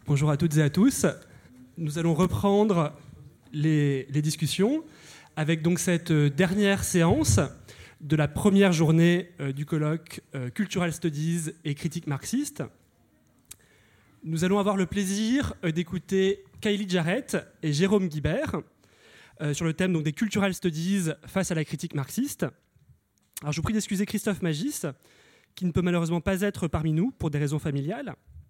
Bonjour à toutes et à tous. Nous allons reprendre les discussions avec donc cette dernière séance de la première journée du colloque Cultural Studies et critique marxiste. Nous allons avoir le plaisir d'écouter Kylie Jarrett et Jérôme Guibert sur le thème donc, des Cultural Studies face à la critique marxiste. Alors, je vous prie d'excuser Christophe Magis, qui ne peut malheureusement pas être parmi nous pour des raisons familiales.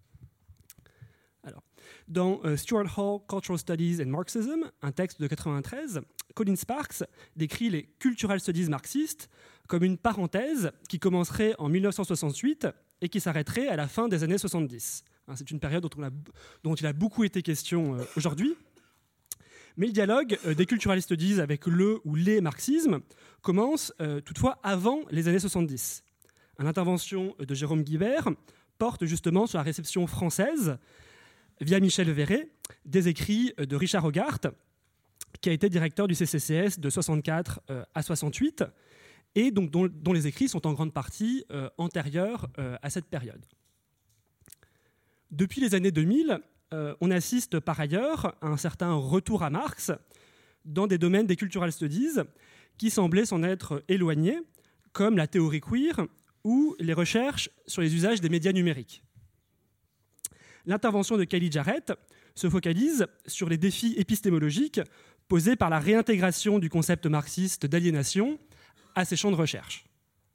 Alors, dans Stuart Hall, Cultural Studies and Marxism, un texte de 1993, Colin Sparks décrit les Cultural Studies marxistes comme une parenthèse qui commencerait en 1968 et qui s'arrêterait à la fin des années 70. C'est une période dont il a beaucoup été question aujourd'hui. Mais le dialogue des Cultural Studies avec le ou les marxismes commence toutefois avant les années 70. L'intervention de Jérôme Guibert porte justement sur la réception française via Michel Verret, des écrits de Richard Hogarth, qui a été directeur du CCCS de 64 à 68, et donc dont les écrits sont en grande partie antérieurs à cette période. Depuis les années 2000, on assiste par ailleurs à un certain retour à Marx dans des domaines des cultural studies qui semblaient s'en être éloignés, comme la théorie queer ou les recherches sur les usages des médias numériques. L'intervention de Kylie Jarrett se focalise sur les défis épistémologiques posés par la réintégration du concept marxiste d'aliénation à ses champs de recherche.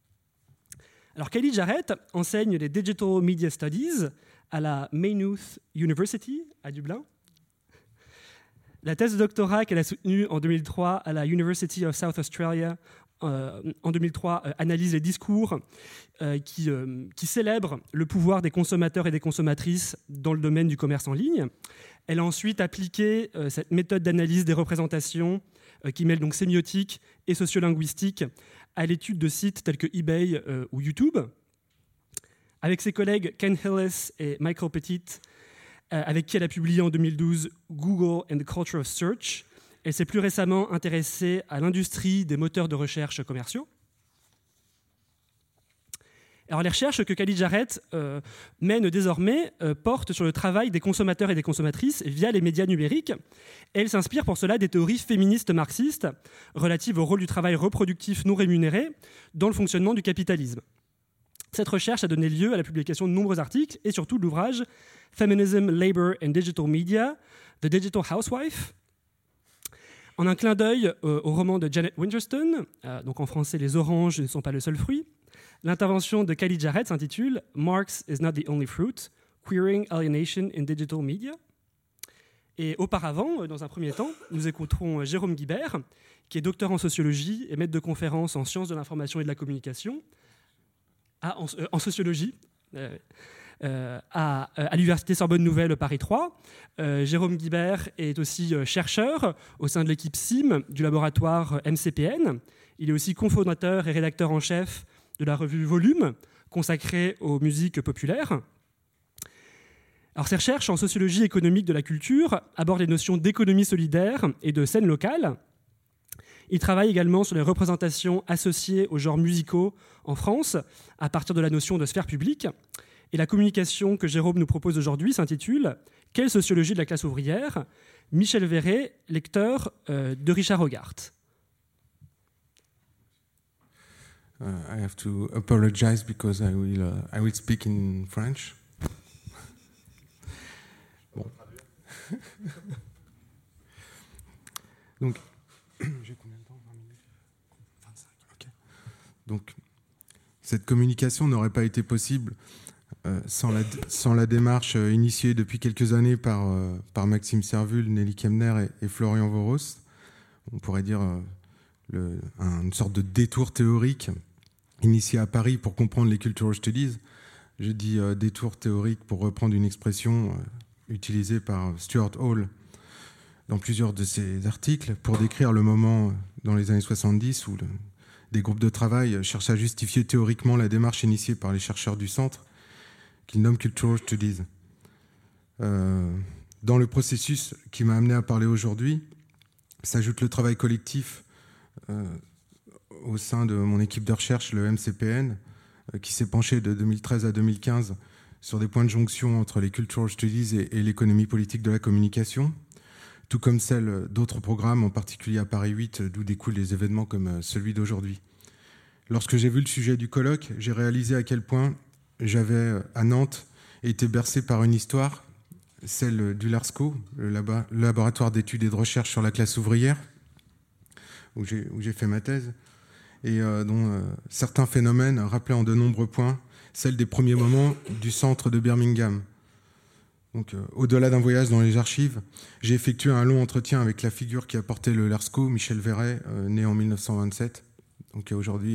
Alors, Kylie Jarrett enseigne les Digital Media Studies à la Maynooth University à Dublin. La thèse de doctorat qu'elle a soutenue en 2003 à la University of South Australia en 2003 analyse les discours qui célèbrent le pouvoir des consommateurs et des consommatrices dans le domaine du commerce en ligne. Elle a ensuite appliqué cette méthode d'analyse des représentations qui mêle donc sémiotique et sociolinguistique à l'étude de sites tels que eBay ou YouTube. Avec ses collègues Ken Hillis et Michael Petit, avec qui elle a publié en 2012 Google and the Culture of Search, elle s'est plus récemment intéressée à l'industrie des moteurs de recherche commerciaux. Alors, les recherches que Kylie Jarrett mène désormais portent sur le travail des consommateurs et des consommatrices via les médias numériques. Elle s'inspire pour cela des théories féministes marxistes relatives au rôle du travail reproductif non rémunéré dans le fonctionnement du capitalisme. Cette recherche a donné lieu à la publication de nombreux articles et surtout de l'ouvrage Feminism, Labor and Digital Media, The Digital Housewife. En un clin d'œil au roman de Janet Winterston, donc en français « Les oranges ne sont pas le seul fruit », l'intervention de Kylie Jarrett s'intitule « Marx is not the only fruit, queering alienation in digital media ». Et auparavant, dans un premier temps, nous écouterons Jérôme Guibert, qui est docteur en sociologie et maître de conférences en sciences de l'information et de la communication, en sociologie, à l'Université Sorbonne Nouvelle Paris 3. Jérôme Guibert est aussi chercheur au sein de l'équipe CIM du laboratoire MCPN. Il est aussi cofondateur et rédacteur en chef de la revue Volume, consacrée aux musiques populaires. Alors, ses recherches en sociologie économique de la culture abordent les notions d'économie solidaire et de scène locale. Il travaille également sur les représentations associées aux genres musicaux en France, à partir de la notion de sphère publique. Et la communication que Jérôme nous propose aujourd'hui s'intitule « Quelle sociologie de la classe ouvrière ?» Michel Verret, lecteur de Richard Hogarth. I have to apologize because I will speak in French. Bon. Donc, j'ai combien de temps? 20 minutes 25, ok. Donc, cette communication n'aurait pas été possible sans la démarche initiée depuis quelques années par Maxime Servul, Nelly Kemner et Florian Voros. On pourrait dire une sorte de détour théorique initié à Paris pour comprendre les Cultural Studies. Je dis détour théorique pour reprendre une expression utilisée par Stuart Hall dans plusieurs de ses articles pour décrire le moment dans les années 70 où des groupes de travail cherchent à justifier théoriquement la démarche initiée par les chercheurs du centre qu'ils nomment Cultural Studies. Dans le processus qui m'a amené à parler aujourd'hui, s'ajoute le travail collectif au sein de mon équipe de recherche, le MCPN, qui s'est penché de 2013 à 2015 sur des points de jonction entre les Cultural Studies et l'économie politique de la communication, tout comme celle d'autres programmes, en particulier à Paris 8, d'où découlent des événements comme celui d'aujourd'hui. Lorsque j'ai vu le sujet du colloque, j'ai réalisé à quel point j'avais, à Nantes, été bercé par une histoire, celle du LARSCO, le laboratoire d'études et de recherche sur la classe ouvrière, où j'ai fait ma thèse, et dont certains phénomènes rappelaient en de nombreux points celle des premiers moments du centre de Birmingham. Donc, au-delà d'un voyage dans les archives, j'ai effectué un long entretien avec la figure qui a porté le LARSCO, Michel Verret, né en 1927, donc qui a aujourd'hui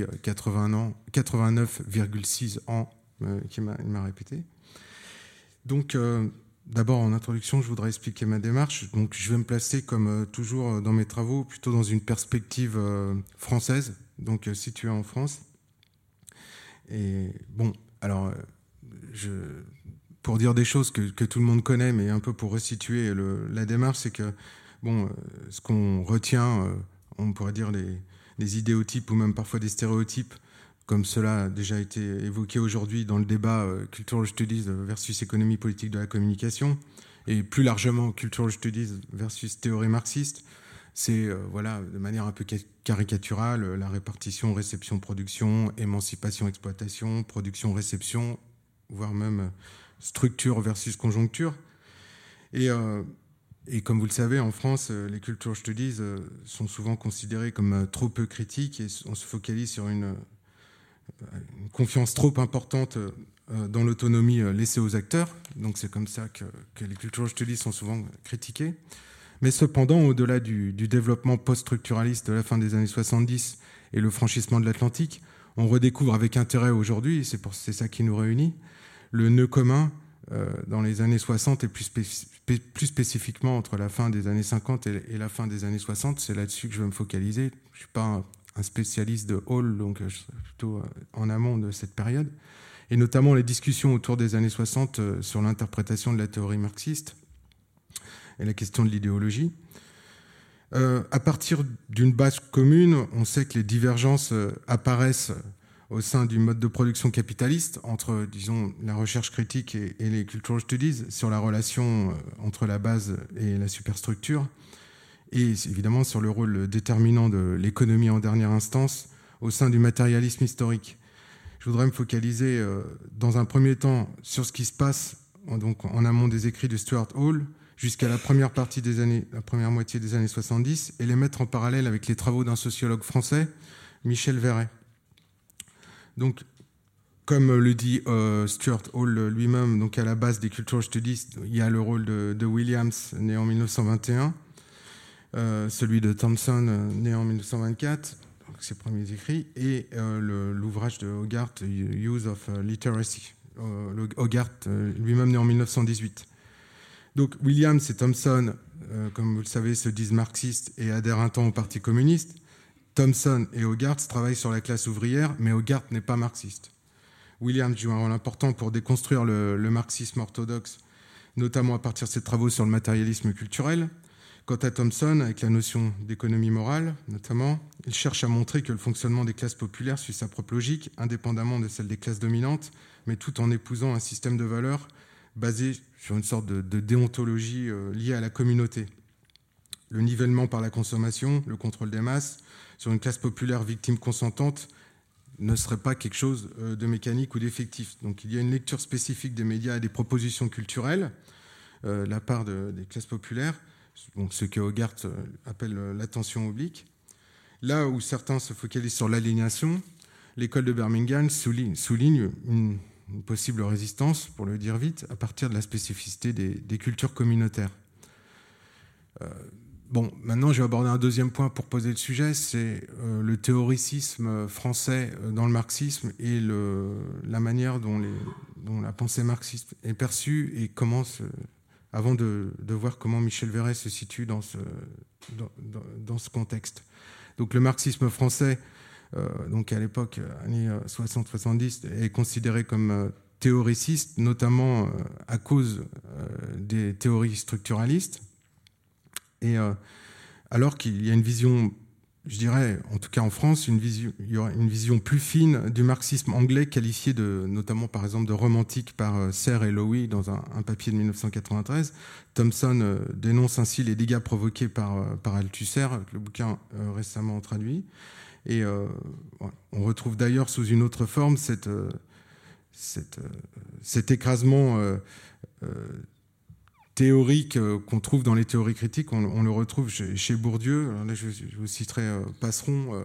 89,6 ans, il m'a répété. Donc, d'abord, en introduction, je voudrais expliquer ma démarche. Donc, je vais me placer, comme toujours dans mes travaux, plutôt dans une perspective française, donc située en France. Et bon, alors, pour dire des choses que tout le monde connaît, mais un peu pour resituer la démarche, c'est que, bon, ce qu'on retient, on pourrait dire des idéotypes ou même parfois des stéréotypes, comme cela a déjà été évoqué aujourd'hui dans le débat Cultural Studies versus économie politique de la communication, et plus largement Cultural Studies versus théorie marxiste, c'est voilà, de manière un peu caricaturale, la répartition, réception, production, émancipation, exploitation, production, réception, voire même structure versus conjoncture. Et comme vous le savez, en France, les Cultural Studies sont souvent considérés comme trop peu critiques et on se focalise sur une confiance trop importante dans l'autonomie laissée aux acteurs. Donc c'est comme ça que les Cultural Studies sont souvent critiqués. Mais cependant, au-delà du développement post-structuraliste de la fin des années 70 et le franchissement de l'Atlantique, on redécouvre avec intérêt aujourd'hui, et c'est ça qui nous réunit, le nœud commun dans les années 60 et plus spécifiquement entre la fin des années 50 et la fin des années 60. C'est là-dessus que je vais me focaliser. Je ne suis pas un spécialiste de Hall, donc je serai plutôt en amont de cette période, et notamment les discussions autour des années 60 sur l'interprétation de la théorie marxiste et la question de l'idéologie. À partir d'une base commune, on sait que les divergences apparaissent au sein du mode de production capitaliste entre, disons, la recherche critique et les cultural studies sur la relation entre la base et la superstructure, et évidemment sur le rôle déterminant de l'économie en dernière instance au sein du matérialisme historique. Je voudrais me focaliser dans un premier temps sur ce qui se passe donc, en amont des écrits de Stuart Hall jusqu'à la première moitié des années 70 et les mettre en parallèle avec les travaux d'un sociologue français, Michel Verret. Donc, comme le dit Stuart Hall lui-même, donc à la base des Cultural Studies, il y a le rôle de Williams, né en 1921, celui de Thompson, né en 1924, donc ses premiers écrits, et l'ouvrage de Hogarth, Use of Literacy, Hogarth lui-même né en 1918. Donc Williams et Thompson, comme vous le savez, se disent marxistes et adhèrent un temps au Parti communiste. Thompson et Hogarth travaillent sur la classe ouvrière, mais Hogarth n'est pas marxiste. Williams joue un rôle important pour déconstruire le marxisme orthodoxe, notamment à partir de ses travaux sur le matérialisme culturel. Quant à Thompson, avec la notion d'économie morale, notamment, il cherche à montrer que le fonctionnement des classes populaires suit sa propre logique, indépendamment de celle des classes dominantes, mais tout en épousant un système de valeurs basé sur une sorte de déontologie liée à la communauté. Le nivellement par la consommation, le contrôle des masses, sur une classe populaire victime consentante, ne serait pas quelque chose de mécanique ou d'effectif. Donc il y a une lecture spécifique des médias et des propositions culturelles de la part des classes populaires, donc ce que Hogarth appelle l'attention oblique. Là où certains se focalisent sur l'aliénation, l'école de Birmingham souligne une possible résistance, pour le dire vite, à partir de la spécificité des cultures communautaires. Bon, maintenant je vais aborder un deuxième point pour poser le sujet, c'est le théoricisme français dans le marxisme et la manière dont la pensée marxiste est perçue et avant de voir comment Michel Verret se situe dans ce contexte. Donc le marxisme français, donc à l'époque, années 60-70, est considéré comme théoriciste, notamment à cause des théories structuralistes. Et alors qu'il y a une vision je dirais, en tout cas en France, il y aura une vision plus fine du marxisme anglais, qualifié notamment par exemple de romantique par Serre et Lowy dans un papier de 1993. Thomson dénonce ainsi les dégâts provoqués par Althusser, le bouquin récemment traduit. Et on retrouve d'ailleurs sous une autre forme cet écrasement théorique qu'on trouve dans les théories critiques. On le retrouve chez Bourdieu. Alors là, je vous citerai Passeron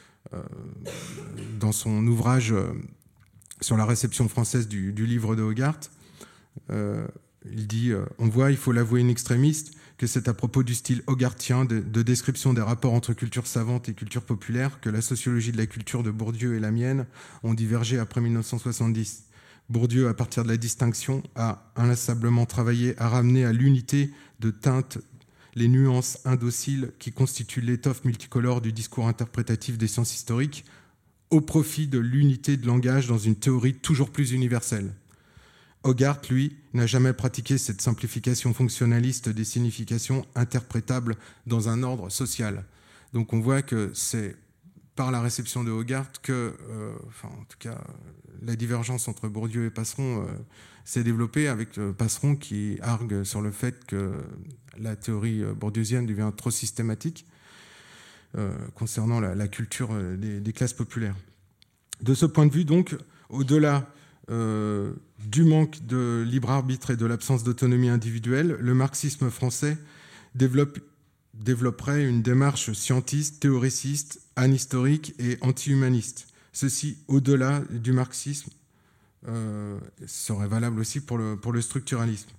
dans son ouvrage sur la réception française du livre de Hogarth. Il dit « On voit, il faut l'avouer in extremis, que c'est à propos du style hogarthien de description des rapports entre culture savante et culture populaire que la sociologie de la culture de Bourdieu et la mienne ont divergé après 1970. Bourdieu, à partir de la distinction, a inlassablement travaillé à ramener à l'unité de teinte les nuances indociles qui constituent l'étoffe multicolore du discours interprétatif des sciences historiques au profit de l'unité de langage dans une théorie toujours plus universelle. Hogarth, lui, n'a jamais pratiqué cette simplification fonctionnaliste des significations interprétables dans un ordre social. » Donc on voit que c'est par la réception de Hogarth que, en tout cas, la divergence entre Bourdieu et Passeron s'est développée, avec Passeron qui argue sur le fait que la théorie bourdieusienne devient trop systématique concernant la culture des classes populaires. De ce point de vue, donc, au-delà du manque de libre arbitre et de l'absence d'autonomie individuelle, le marxisme français développerait une démarche scientiste, théoriciste, anhistorique et anti-humaniste. Ceci, au-delà du marxisme, serait valable aussi pour le structuralisme.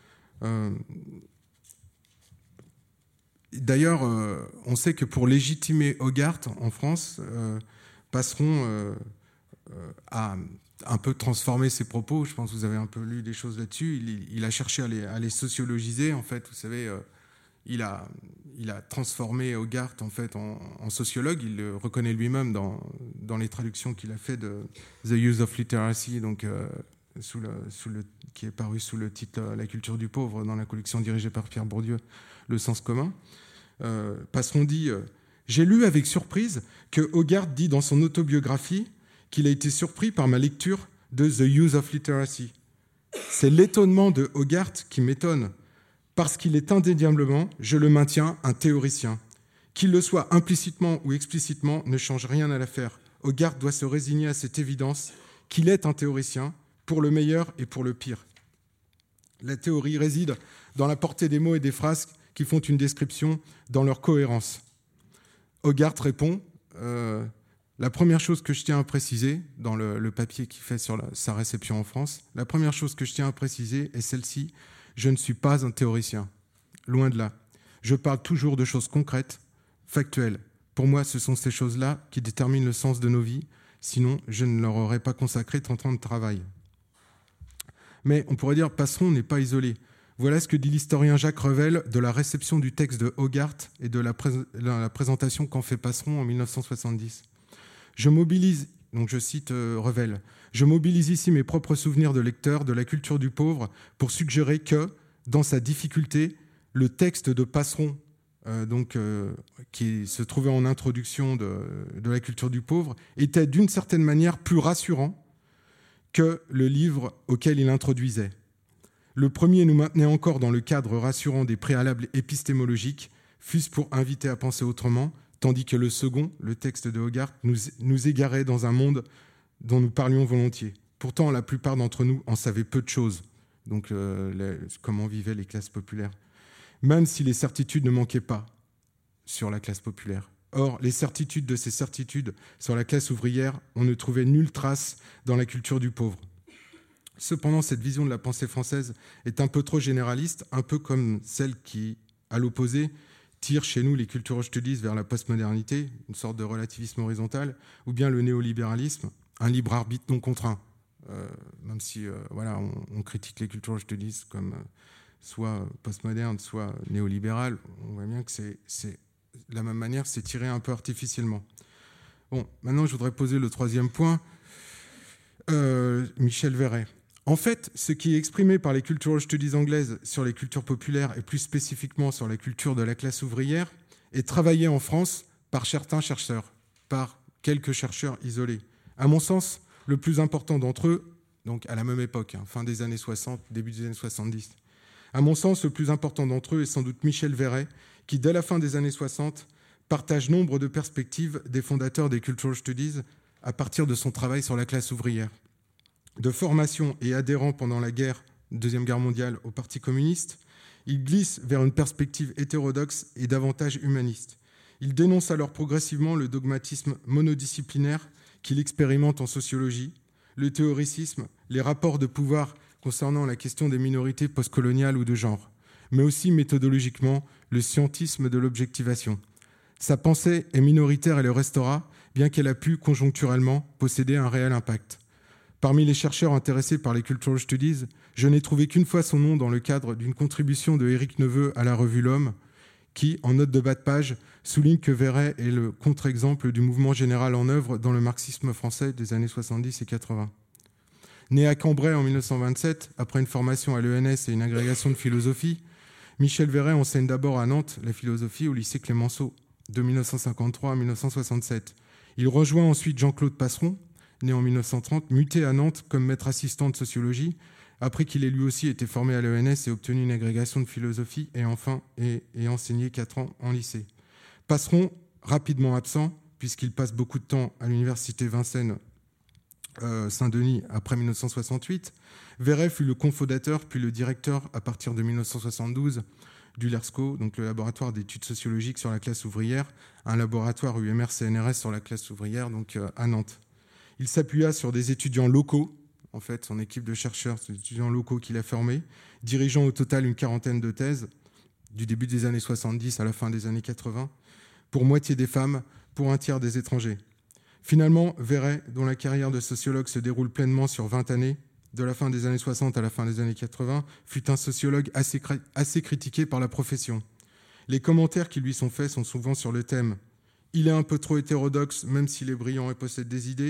D'ailleurs, on sait que pour légitimer Hogarth en France, Passeron a un peu transformé ses propos. Je pense que vous avez un peu lu des choses là-dessus. Il a cherché à les sociologiser. En fait, vous savez, il a transformé Hogarth en fait en sociologue. Il le reconnaît lui-même dans les traductions qu'il a fait de The Use of Literacy, donc qui est paru sous le titre La culture du pauvre dans la collection dirigée par Pierre Bourdieu, Le sens commun. Passeron dit j'ai lu avec surprise que Hogarth dit dans son autobiographie qu'il a été surpris par ma lecture de The Use of Literacy. C'est l'étonnement de Hogarth qui m'étonne, parce qu'il est indéniablement, je le maintiens, un théoricien. Qu'il le soit implicitement ou explicitement ne change rien à l'affaire. Hogarth doit se résigner à cette évidence qu'il est un théoricien, pour le meilleur et pour le pire. La théorie réside dans la portée des mots et des phrases qui font une description, dans leur cohérence. Hogarth répond la première chose que je tiens à préciser, dans le papier qu'il fait sur sa réception en France, la première chose que je tiens à préciser est celle-ci, je ne suis pas un théoricien. Loin de là. Je parle toujours de choses concrètes, factuelles. Pour moi, ce sont ces choses-là qui déterminent le sens de nos vies, sinon je ne leur aurais pas consacré 30 ans de travail. Mais on pourrait dire, Passeron n'est pas isolé. Voilà ce que dit l'historien Jacques Revel de la réception du texte de Hogarth et de la présentation qu'en fait Passeron en 1970. Je mobilise, donc je cite Revel, je mobilise ici mes propres souvenirs de lecteur de la culture du pauvre pour suggérer que, dans sa difficulté, le texte de Passeron, qui se trouvait en introduction de la culture du pauvre, était d'une certaine manière plus rassurant que le livre auquel il introduisait. Le premier nous maintenait encore dans le cadre rassurant des préalables épistémologiques, fût-ce pour inviter à penser autrement, tandis que le second, le texte de Hogarth, nous égarait dans un monde dont nous parlions volontiers. Pourtant, la plupart d'entre nous en savaient peu de choses, donc comment vivaient les classes populaires, même si les certitudes ne manquaient pas sur la classe populaire. Or, les certitudes de ces certitudes sur la classe ouvrière, on ne trouvait nulle trace dans la culture du pauvre. Cependant, cette vision de la pensée française est un peu trop généraliste, un peu comme celle qui, à l'opposé, tire chez nous les cultural studies vers la postmodernité, une sorte de relativisme horizontal, ou bien le néolibéralisme, un libre arbitre non contraint. Même si on critique les cultural studies comme soit postmoderne, soit néolibéral, on voit bien que c'est de la même manière, c'est tiré un peu artificiellement. Bon, maintenant je voudrais poser le troisième point. Michel Verret. En fait, ce qui est exprimé par les cultural studies anglaises sur les cultures populaires et plus spécifiquement sur la culture de la classe ouvrière est travaillé en France par certains chercheurs, par quelques chercheurs isolés. À mon sens, le plus important d'entre eux, donc à la même époque, fin des années 60, début des années 70, à mon sens, le plus important d'entre eux est sans doute Michel Verret, qui, dès la fin des années 60, partage nombre de perspectives des fondateurs des Cultural Studies à partir de son travail sur la classe ouvrière. De formation et adhérent pendant la Deuxième Guerre mondiale au Parti communiste, il glisse vers une perspective hétérodoxe et davantage humaniste. Il dénonce alors progressivement le dogmatisme monodisciplinaire qu'il expérimente en sociologie, le théoricisme, les rapports de pouvoir concernant la question des minorités postcoloniales ou de genre, mais aussi méthodologiquement le scientisme de l'objectivation. Sa pensée est minoritaire et le restera, bien qu'elle a pu conjoncturellement posséder un réel impact. Parmi les chercheurs intéressés par les Cultural Studies, je n'ai trouvé qu'une fois son nom dans le cadre d'une contribution de Éric Neveu à la revue L'Homme, qui, en note de bas de page, souligne que Verret est le contre-exemple du mouvement général en œuvre dans le marxisme français des années 70 et 80. Né à Cambrai en 1927, après une formation à l'ENS et une agrégation de philosophie, Michel Verret enseigne d'abord à Nantes la philosophie au lycée Clémenceau de 1953 à 1967. Il rejoint ensuite Jean-Claude Passeron, né en 1930, muté à Nantes comme maître assistant de sociologie, après qu'il ait lui aussi été formé à l'ENS et obtenu une agrégation de philosophie et enfin enseigné 4 ans en lycée. Passeron, rapidement absent, puisqu'il passe beaucoup de temps à l'université Vincennes Saint-Denis après 1968, Verret fut le cofondateur puis le directeur à partir de 1972 du LERSCO, donc le laboratoire d'études sociologiques sur la classe ouvrière, un laboratoire UMR-CNRS sur la classe ouvrière, donc à Nantes. Il s'appuya sur des étudiants locaux, en fait, son équipe de chercheurs, des étudiants locaux qu'il a formés, dirigeant au total une quarantaine de thèses, du début des années 70 à la fin des années 80, pour moitié des femmes, pour un tiers des étrangers. Finalement, Verret, dont la carrière de sociologue se déroule pleinement sur 20 années, de la fin des années 60 à la fin des années 80, fut un sociologue assez critiqué par la profession. Les commentaires qui lui sont faits sont souvent sur le thème « Il est un peu trop hétérodoxe, même s'il est brillant et possède des idées »,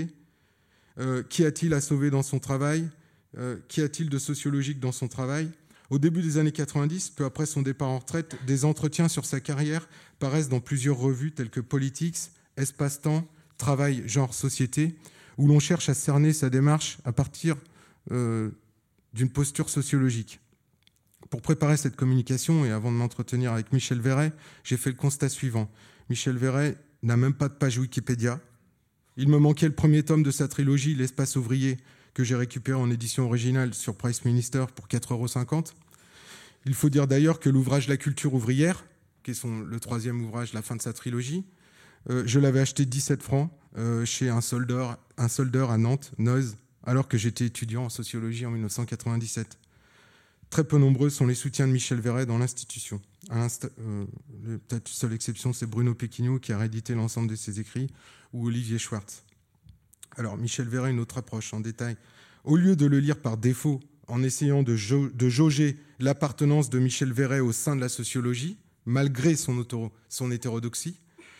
Qu'y a-t-il à sauver dans son travail ? Qu'y a-t-il de sociologique dans son travail ? Au début des années 90, peu après son départ en retraite, des entretiens sur sa carrière paraissent dans plusieurs revues telles que Politics, Espace-Temps, Travail, Genre, Société, où l'on cherche à cerner sa démarche à partir d'une posture sociologique. Pour préparer cette communication et avant de m'entretenir avec Michel Verret, j'ai fait le constat suivant. Michel Verret n'a même pas de page Wikipédia. Il me manquait le premier tome de sa trilogie, L'Espace ouvrier, que j'ai récupéré en édition originale sur Price Minister pour 4,50 €. Il faut dire d'ailleurs que l'ouvrage La culture ouvrière, qui est le troisième ouvrage, la fin de sa trilogie, je l'avais acheté 17 francs chez un soldeur à Nantes, Noz, alors que j'étais étudiant en sociologie en 1997. Très peu nombreux sont les soutiens de Michel Verret dans l'institution. Peut-être seule exception, c'est Bruno Péquignot qui a réédité l'ensemble de ses écrits, ou Olivier Schwartz. Alors, Michel Verret, une autre approche en détail. Au lieu de le lire par défaut, en essayant de jauger l'appartenance de Michel Verret au sein de la sociologie, malgré son hétérodoxie,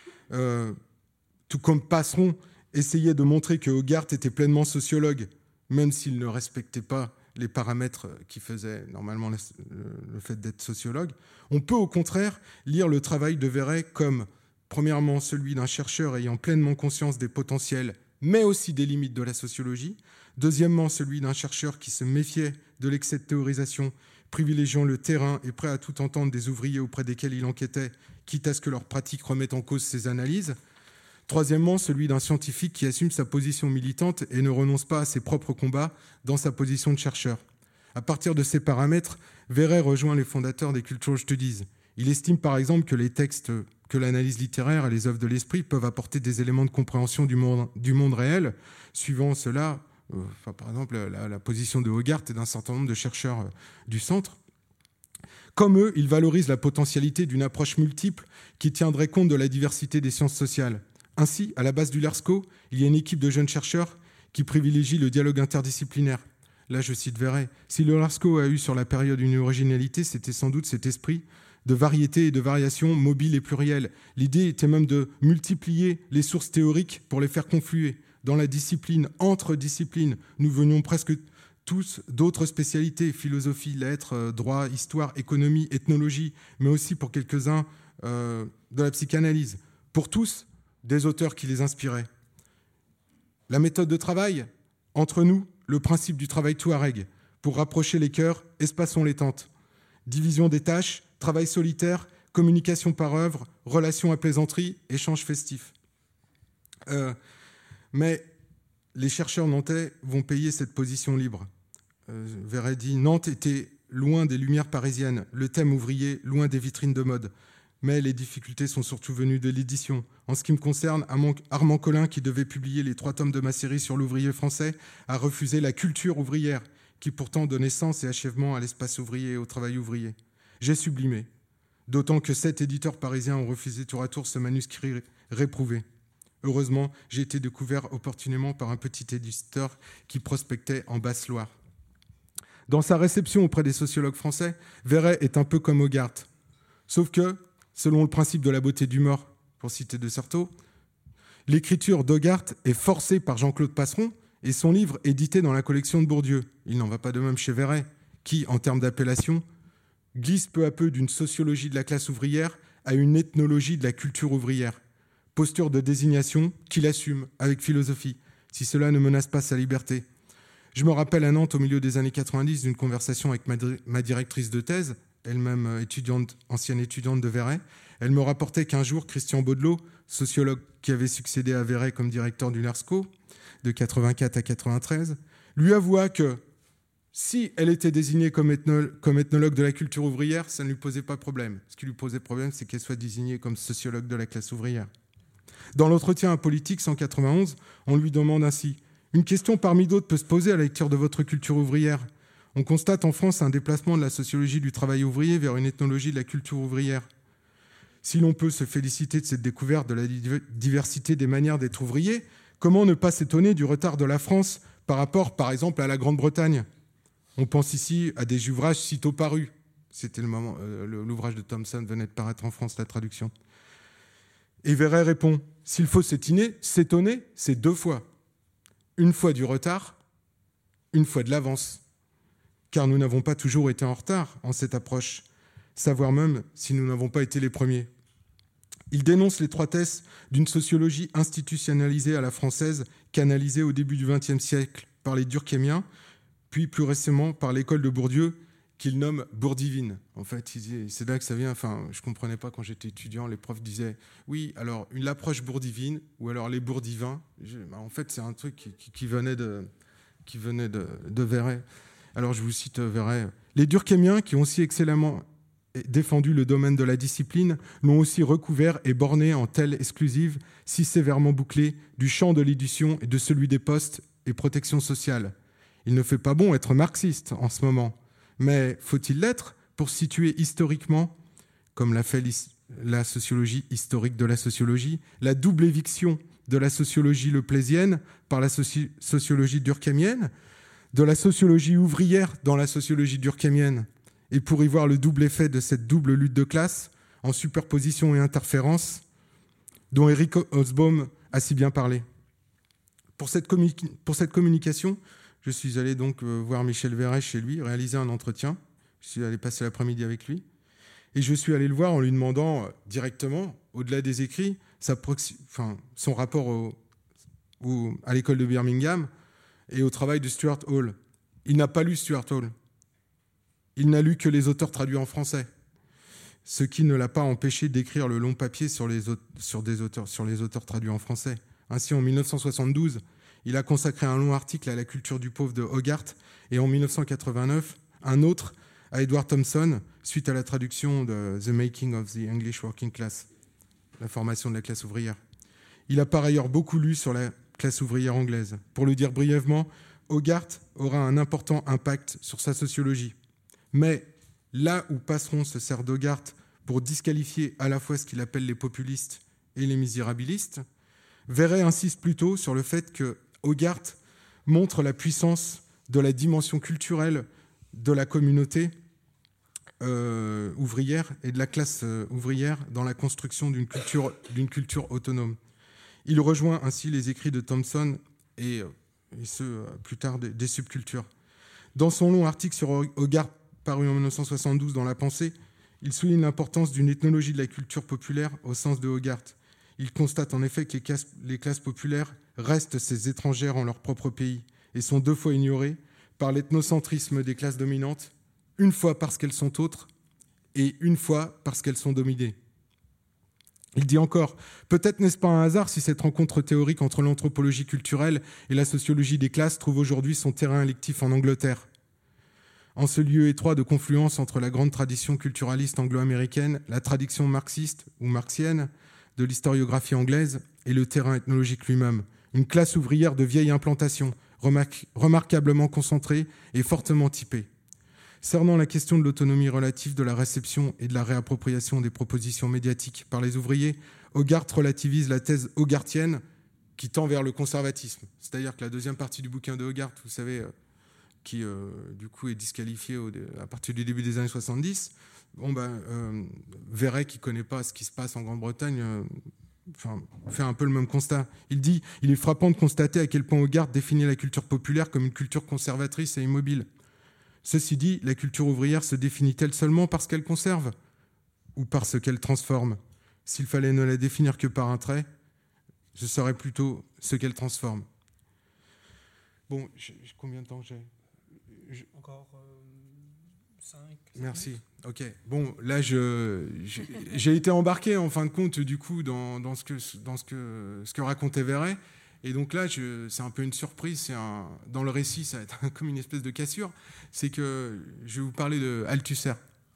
tout comme Passeron essayait de montrer que Hogarth était pleinement sociologue, même s'il ne respectait pas les paramètres qui faisaient normalement le fait d'être sociologue, on peut au contraire lire le travail de Verret comme, premièrement, celui d'un chercheur ayant pleinement conscience des potentiels, mais aussi des limites de la sociologie. Deuxièmement, celui d'un chercheur qui se méfiait de l'excès de théorisation, privilégiant le terrain et prêt à tout entendre des ouvriers auprès desquels il enquêtait, quitte à ce que leur pratique remette en cause ses analyses. Troisièmement, celui d'un scientifique qui assume sa position militante et ne renonce pas à ses propres combats dans sa position de chercheur. À partir de ces paramètres, Verret rejoint les fondateurs des Cultural Studies. Il estime par exemple que les textes, que l'analyse littéraire et les œuvres de l'esprit peuvent apporter des éléments de compréhension du monde réel. Suivant cela, par exemple la position de Hogarth et d'un certain nombre de chercheurs du centre. Comme eux, il valorise la potentialité d'une approche multiple qui tiendrait compte de la diversité des sciences sociales. Ainsi, à la base du LERSCO, il y a une équipe de jeunes chercheurs qui privilégie le dialogue interdisciplinaire. Là, je cite Verret. Si le LERSCO a eu sur la période une originalité, c'était sans doute cet esprit de variété et de variation mobile et plurielle. L'idée était même de multiplier les sources théoriques pour les faire confluer. Dans la discipline, entre disciplines, nous venions presque tous d'autres spécialités, philosophie, lettres, droit, histoire, économie, ethnologie, mais aussi pour quelques-uns de la psychanalyse. Pour tous, des auteurs qui les inspiraient. La méthode de travail, entre nous, le principe du travail touareg. Pour rapprocher les cœurs, espaçons les tentes. Division des tâches, travail solitaire, communication par œuvre, relations à plaisanterie, échanges festifs. Mais les chercheurs nantais vont payer cette position libre. Verret dit « Nantes était loin des lumières parisiennes, le thème ouvrier loin des vitrines de mode. Mais les difficultés sont surtout venues de l'édition. En ce qui me concerne, Armand Collin, qui devait publier les 3 tomes de ma série sur l'ouvrier français, a refusé la culture ouvrière, qui pourtant donnait sens et achèvement à l'espace ouvrier et au travail ouvrier. J'ai sublimé, d'autant que 7 éditeurs parisiens ont refusé tour à tour ce manuscrit réprouvé. Heureusement, j'ai été découvert opportunément par un petit éditeur qui prospectait en Basse-Loire. Dans sa réception auprès des sociologues français, Verret est un peu comme Hogarth. Sauf que, selon le principe de la beauté du mort, pour citer de Certeau, l'écriture d'Hogarth est forcée par Jean-Claude Passeron et son livre édité dans la collection de Bourdieu. Il n'en va pas de même chez Verret, qui, en termes d'appellation, glisse peu à peu d'une sociologie de la classe ouvrière à une ethnologie de la culture ouvrière. Posture de désignation qu'il assume avec philosophie, si cela ne menace pas sa liberté. Je me rappelle à Nantes, au milieu des années 90, d'une conversation avec ma directrice de thèse, elle-même ancienne étudiante de Verret. Elle me rapportait qu'un jour, Christian Baudelot, sociologue qui avait succédé à Verret comme directeur du LARSCO, de 84 à 93, lui avoua que si elle était désignée comme ethnologue de la culture ouvrière, ça ne lui posait pas problème. Ce qui lui posait problème, c'est qu'elle soit désignée comme sociologue de la classe ouvrière. Dans l'entretien à Politique 191, on lui demande ainsi « Une question parmi d'autres peut se poser à la lecture de votre culture ouvrière. On constate en France un déplacement de la sociologie du travail ouvrier vers une ethnologie de la culture ouvrière. Si l'on peut se féliciter de cette découverte de la diversité des manières d'être ouvrier, comment ne pas s'étonner du retard de la France par rapport, par exemple, à la Grande-Bretagne ? On pense ici à des ouvrages sitôt parus. C'était le moment, l'ouvrage de Thomson venait de paraître en France, la traduction. Et Verret répond, s'il faut s'étonner, c'est 2 fois. Une fois du retard, une fois de l'avance. Car nous n'avons pas toujours été en retard en cette approche, savoir même si nous n'avons pas été les premiers. Il dénonce l'étroitesse d'une sociologie institutionnalisée à la française, canalisée au début du XXe siècle par les Durkheimiens, puis plus récemment par l'école de Bourdieu, qu'il nomme bourdivine. En fait, c'est là que ça vient. Enfin, je ne comprenais pas quand j'étais étudiant, les profs disaient « Oui, alors, l'approche bourdivine, ou alors les bourdivins. » En fait, c'est un truc qui venait de Verret. Alors, je vous cite Verret. « Les Durkheimiens, qui ont aussi excellemment défendu le domaine de la discipline, l'ont aussi recouvert et borné en telle exclusive, si sévèrement bouclée, du champ de l'édition et de celui des postes et protection sociale. Il ne fait pas bon être marxiste en ce moment. Mais faut-il l'être pour situer historiquement, comme l'a fait la sociologie historique de la sociologie, la double éviction de la sociologie leplésienne par la sociologie durkheimienne, de la sociologie ouvrière dans la sociologie durkheimienne, et pour y voir le double effet de cette double lutte de classe, en superposition et interférence, dont Eric Hobsbawm a si bien parlé. Pour cette communication, je suis allé donc voir Michel Verret chez lui, réaliser un entretien. Je suis allé passer l'après-midi avec lui. Et je suis allé le voir en lui demandant directement, au-delà des écrits, son rapport à l'école de Birmingham et au travail de Stuart Hall. Il n'a pas lu Stuart Hall. Il n'a lu que les auteurs traduits en français, ce qui ne l'a pas empêché d'écrire le long papier sur les auteurs traduits en français. Ainsi, en 1972, il a consacré un long article à la culture du pauvre de Hogarth et en 1989, un autre à Edward Thompson, suite à la traduction de The Making of the English Working Class, la formation de la classe ouvrière. Il a par ailleurs beaucoup lu sur la classe ouvrière anglaise. Pour le dire brièvement, Hogarth aura un important impact sur sa sociologie. Mais là où Passeron se sert d'Hogarth pour disqualifier à la fois ce qu'il appelle les populistes et les misérabilistes, Verret insiste plutôt sur le fait que Hogarth montre la puissance de la dimension culturelle de la communauté ouvrière et de la classe ouvrière dans la construction d'une culture autonome. Il rejoint ainsi les écrits de Thomson et ceux plus tard des subcultures. Dans son long article sur Hogarth paru en 1972 dans La Pensée, il souligne l'importance d'une ethnologie de la culture populaire au sens de Hogarth. Il constate en effet que les classes populaires restent ces étrangères en leur propre pays et sont 2 fois ignorées par l'ethnocentrisme des classes dominantes, une fois parce qu'elles sont autres et une fois parce qu'elles sont dominées. Il dit encore « Peut-être n'est-ce pas un hasard si cette rencontre théorique entre l'anthropologie culturelle et la sociologie des classes trouve aujourd'hui son terrain électif en Angleterre. En ce lieu étroit de confluence entre la grande tradition culturaliste anglo-américaine, la tradition marxiste ou marxienne de l'historiographie anglaise et le terrain ethnologique lui-même, une classe ouvrière de vieille implantation, remarquablement concentrée et fortement typée. Cernant la question de l'autonomie relative de la réception et de la réappropriation des propositions médiatiques par les ouvriers, Hogarth relativise la thèse hogarthienne qui tend vers le conservatisme. C'est-à-dire que la deuxième partie du bouquin de Hogarth, vous savez, qui du coup est disqualifiée à partir du début des années 70, Verret, qui ne connaît pas ce qui se passe en Grande-Bretagne, fait un peu le même constat. Il dit « Il est frappant de constater à quel point Hogarth définit la culture populaire comme une culture conservatrice et immobile. Ceci dit, la culture ouvrière se définit-elle seulement parce qu'elle conserve ou parce qu'elle transforme? S'il fallait ne la définir que par un trait, ce serait plutôt ce qu'elle transforme. » Bon, combien de temps j'ai? Encore 5. Merci. Ok. Bon, là, j'ai été embarqué en fin de compte du coup dans ce que racontait Verret. Et donc là, c'est un peu une surprise. Dans le récit, ça va être comme une espèce de cassure. C'est que je vais vous parler de Althusser.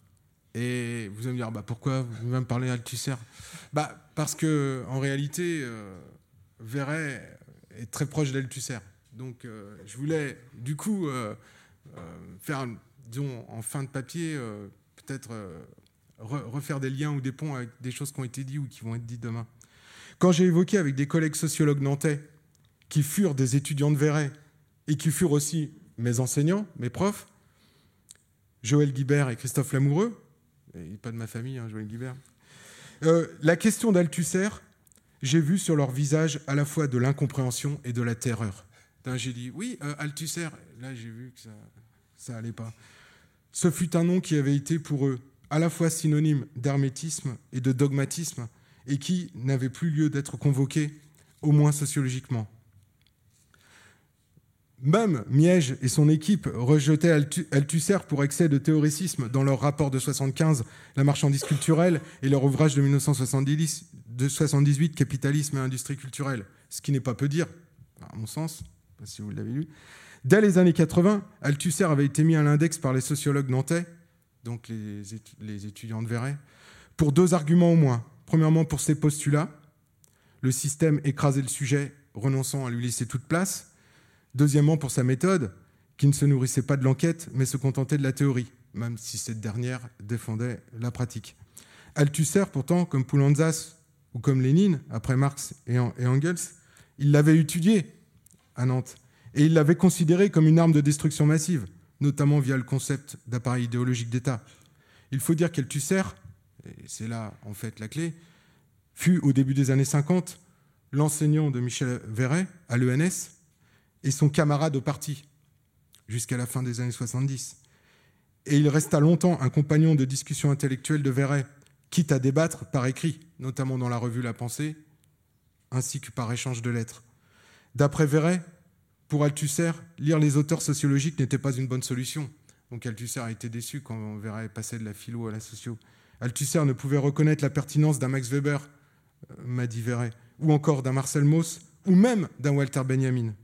Et vous allez me dire, pourquoi vous me parlez d'Althusser? Parce que en réalité, Verret est très proche d'Althusser. Donc, je voulais du coup faire, disons, en fin de papier, peut-être refaire des liens ou des ponts avec des choses qui ont été dites ou qui vont être dites demain. Quand j'ai évoqué avec des collègues sociologues nantais qui furent des étudiants de Verret et qui furent aussi mes enseignants, mes profs, Joël Guibert et Christophe Lamoureux, et pas de ma famille, Joël Guibert, la question d'Althusser, j'ai vu sur leur visage à la fois de l'incompréhension et de la terreur. J'ai dit, oui, Althusser, là j'ai vu que ça allait pas. Ce fut un nom qui avait été pour eux à la fois synonyme d'hermétisme et de dogmatisme, et qui n'avait plus lieu d'être convoqué, au moins sociologiquement. Même Miège et son équipe rejetaient Althusser pour excès de théoricisme dans leur rapport de 1975, La marchandise culturelle, et leur ouvrage de 1978, Capitalisme et industrie culturelle. Ce qui n'est pas peu dire, à mon sens, je ne sais pas si vous l'avez lu. Dès les années 80, Althusser avait été mis à l'index par les sociologues nantais, donc les étudiants de Verret, pour 2 arguments au moins. Premièrement, pour ses postulats, le système écrasait le sujet, renonçant à lui laisser toute place. Deuxièmement, pour sa méthode, qui ne se nourrissait pas de l'enquête, mais se contentait de la théorie, même si cette dernière défendait la pratique. Althusser, pourtant, comme Poulantzas ou comme Lénine, après Marx et Engels, il l'avait étudié à Nantes, et il l'avait considéré comme une arme de destruction massive, notamment via le concept d'appareil idéologique d'État. Il faut dire qu'Althusser, et c'est là en fait la clé, fut au début des années 50 l'enseignant de Michel Verret à l'ENS et son camarade au parti jusqu'à la fin des années 70. Et il resta longtemps un compagnon de discussion intellectuelle de Verret, quitte à débattre par écrit, notamment dans la revue La Pensée, ainsi que par échange de lettres. D'après Verret, pour Althusser, lire les auteurs sociologiques n'était pas une bonne solution. Donc Althusser a été déçu quand Verret passait de la philo à la socio. Althusser ne pouvait reconnaître la pertinence d'un Max Weber, m'a dit Verret, ou encore d'un Marcel Mauss, ou même d'un Walter Benjamin.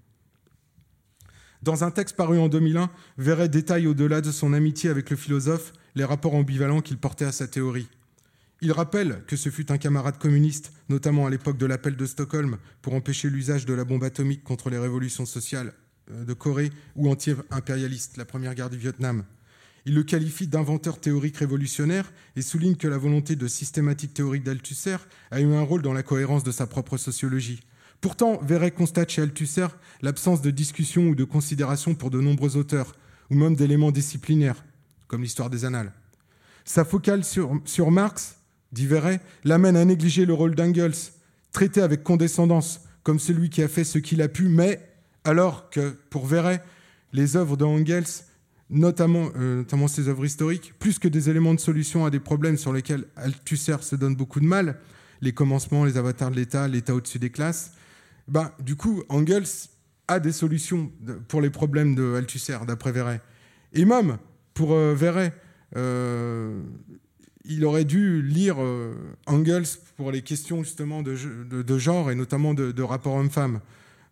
Dans un texte paru en 2001, Verret détaille au-delà de son amitié avec le philosophe les rapports ambivalents qu'il portait à sa théorie. Il rappelle que ce fut un camarade communiste, notamment à l'époque de l'appel de Stockholm pour empêcher l'usage de la bombe atomique contre les révolutions sociales de Corée ou anti-impérialiste, la première guerre du Vietnam. Il le qualifie d'inventeur théorique révolutionnaire et souligne que la volonté de systématique théorique d'Althusser a eu un rôle dans la cohérence de sa propre sociologie. Pourtant, Verret constate chez Althusser l'absence de discussion ou de considération pour de nombreux auteurs, ou même d'éléments disciplinaires, comme l'histoire des annales. Sa focale sur Marx, dit Verret, l'amène à négliger le rôle d'Engels, traité avec condescendance, comme celui qui a fait ce qu'il a pu, mais alors que, pour Verret, les œuvres d'Engels, notamment ses œuvres historiques, plus que des éléments de solution à des problèmes sur lesquels Althusser se donne beaucoup de mal, les commencements, les avatars de l'État au-dessus des classes. Du coup, Engels a des solutions pour les problèmes de Althusser, d'après Verret. Et même, pour Verret, il aurait dû lire Engels pour les questions justement de genre et notamment de rapport homme-femme.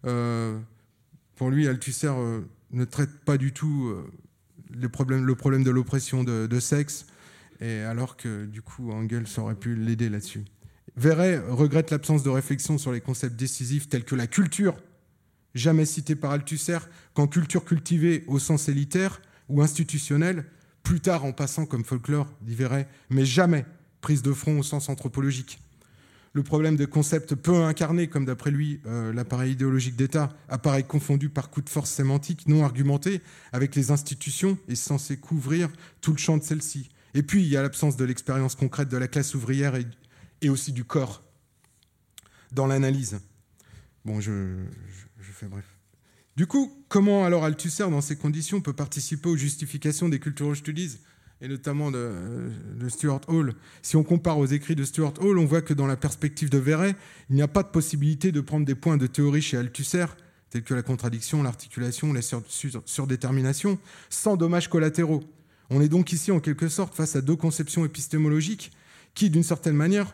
Pour lui, Althusser ne traite pas du tout le problème de l'oppression de sexe, et alors que du coup Engels aurait pu l'aider là-dessus. Verret regrette l'absence de réflexion sur les concepts décisifs tels que la culture, jamais citée par Althusser, qu'en culture cultivée au sens élitaire ou institutionnel, plus tard en passant comme folklore, dit Verret, mais jamais prise de front au sens anthropologique. Le problème de concepts peu incarnés, comme d'après lui l'appareil idéologique d'État, apparaît confondu par coups de force sémantique non argumentés avec les institutions et censé couvrir tout le champ de celles-ci. Et puis, il y a l'absence de l'expérience concrète de la classe ouvrière et aussi du corps dans l'analyse. Bon, je fais bref. Du coup, comment alors Althusser, dans ces conditions, peut participer aux justifications des cultural studies, et notamment de Stuart Hall? Si on compare aux écrits de Stuart Hall, on voit que dans la perspective de Verret, il n'y a pas de possibilité de prendre des points de théorie chez Althusser, tels que la contradiction, l'articulation, la surdétermination, sans dommages collatéraux. On est donc ici, en quelque sorte, face à deux conceptions épistémologiques qui, d'une certaine manière,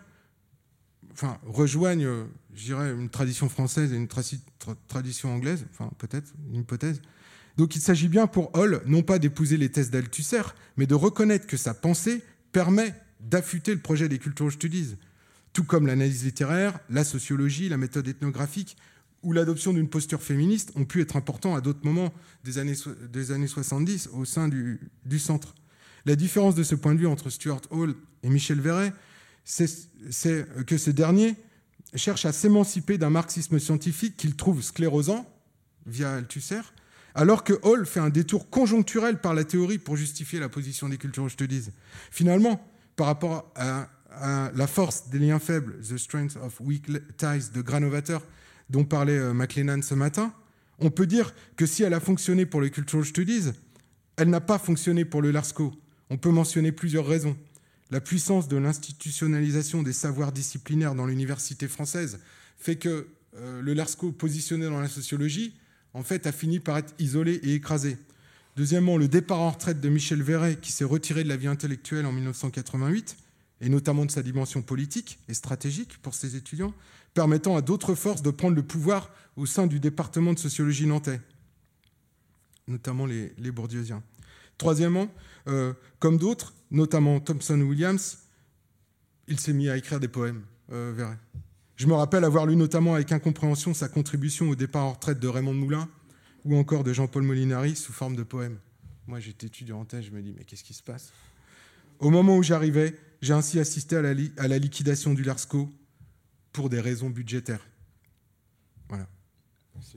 rejoignent, je dirais, une tradition française et une tradition anglaise, peut-être, une hypothèse. Donc il s'agit bien pour Hall, non pas d'épouser les thèses d'Althusser, mais de reconnaître que sa pensée permet d'affûter le projet des cultural studies, tout comme l'analyse littéraire, la sociologie, la méthode ethnographique ou l'adoption d'une posture féministe ont pu être importants à d'autres moments des années 70 au sein du centre. La différence de ce point de vue entre Stuart Hall et Michel Verret, c'est que ce dernier cherche à s'émanciper d'un marxisme scientifique qu'il trouve sclérosant via Althusser, alors que Hall fait un détour conjoncturel par la théorie pour justifier la position des cultural studies. Finalement, par rapport à la force des liens faibles, The Strength of Weak Ties de Granovetter, dont parlait McLennan ce matin, on peut dire que si elle a fonctionné pour les cultural studies, elle n'a pas fonctionné pour le Larsko. On peut mentionner plusieurs raisons. La puissance de l'institutionnalisation des savoirs disciplinaires dans l'université française fait que le Larsko, positionné dans la sociologie, en fait, a fini par être isolé et écrasé. Deuxièmement, le départ en retraite de Michel Verret, qui s'est retiré de la vie intellectuelle en 1988, et notamment de sa dimension politique et stratégique pour ses étudiants, permettant à d'autres forces de prendre le pouvoir au sein du département de sociologie nantais, notamment les bourdieusiens. Troisièmement, comme d'autres, notamment Thomson Williams, il s'est mis à écrire des poèmes, Verret. Je me rappelle avoir lu notamment avec incompréhension sa contribution au départ en retraite de Raymond de Moulin ou encore de Jean-Paul Molinari sous forme de poème. Moi, j'étais étudiant en thèse, je me dis, mais qu'est-ce qui se passe ? Au moment où j'arrivais, j'ai ainsi assisté à la liquidation du Larsko pour des raisons budgétaires. Voilà. Merci.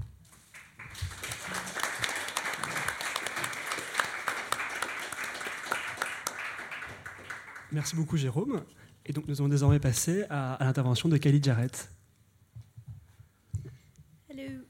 Merci beaucoup, Jérôme. Et donc, nous allons désormais passer à l'intervention de Kylie Jarrett. Hello.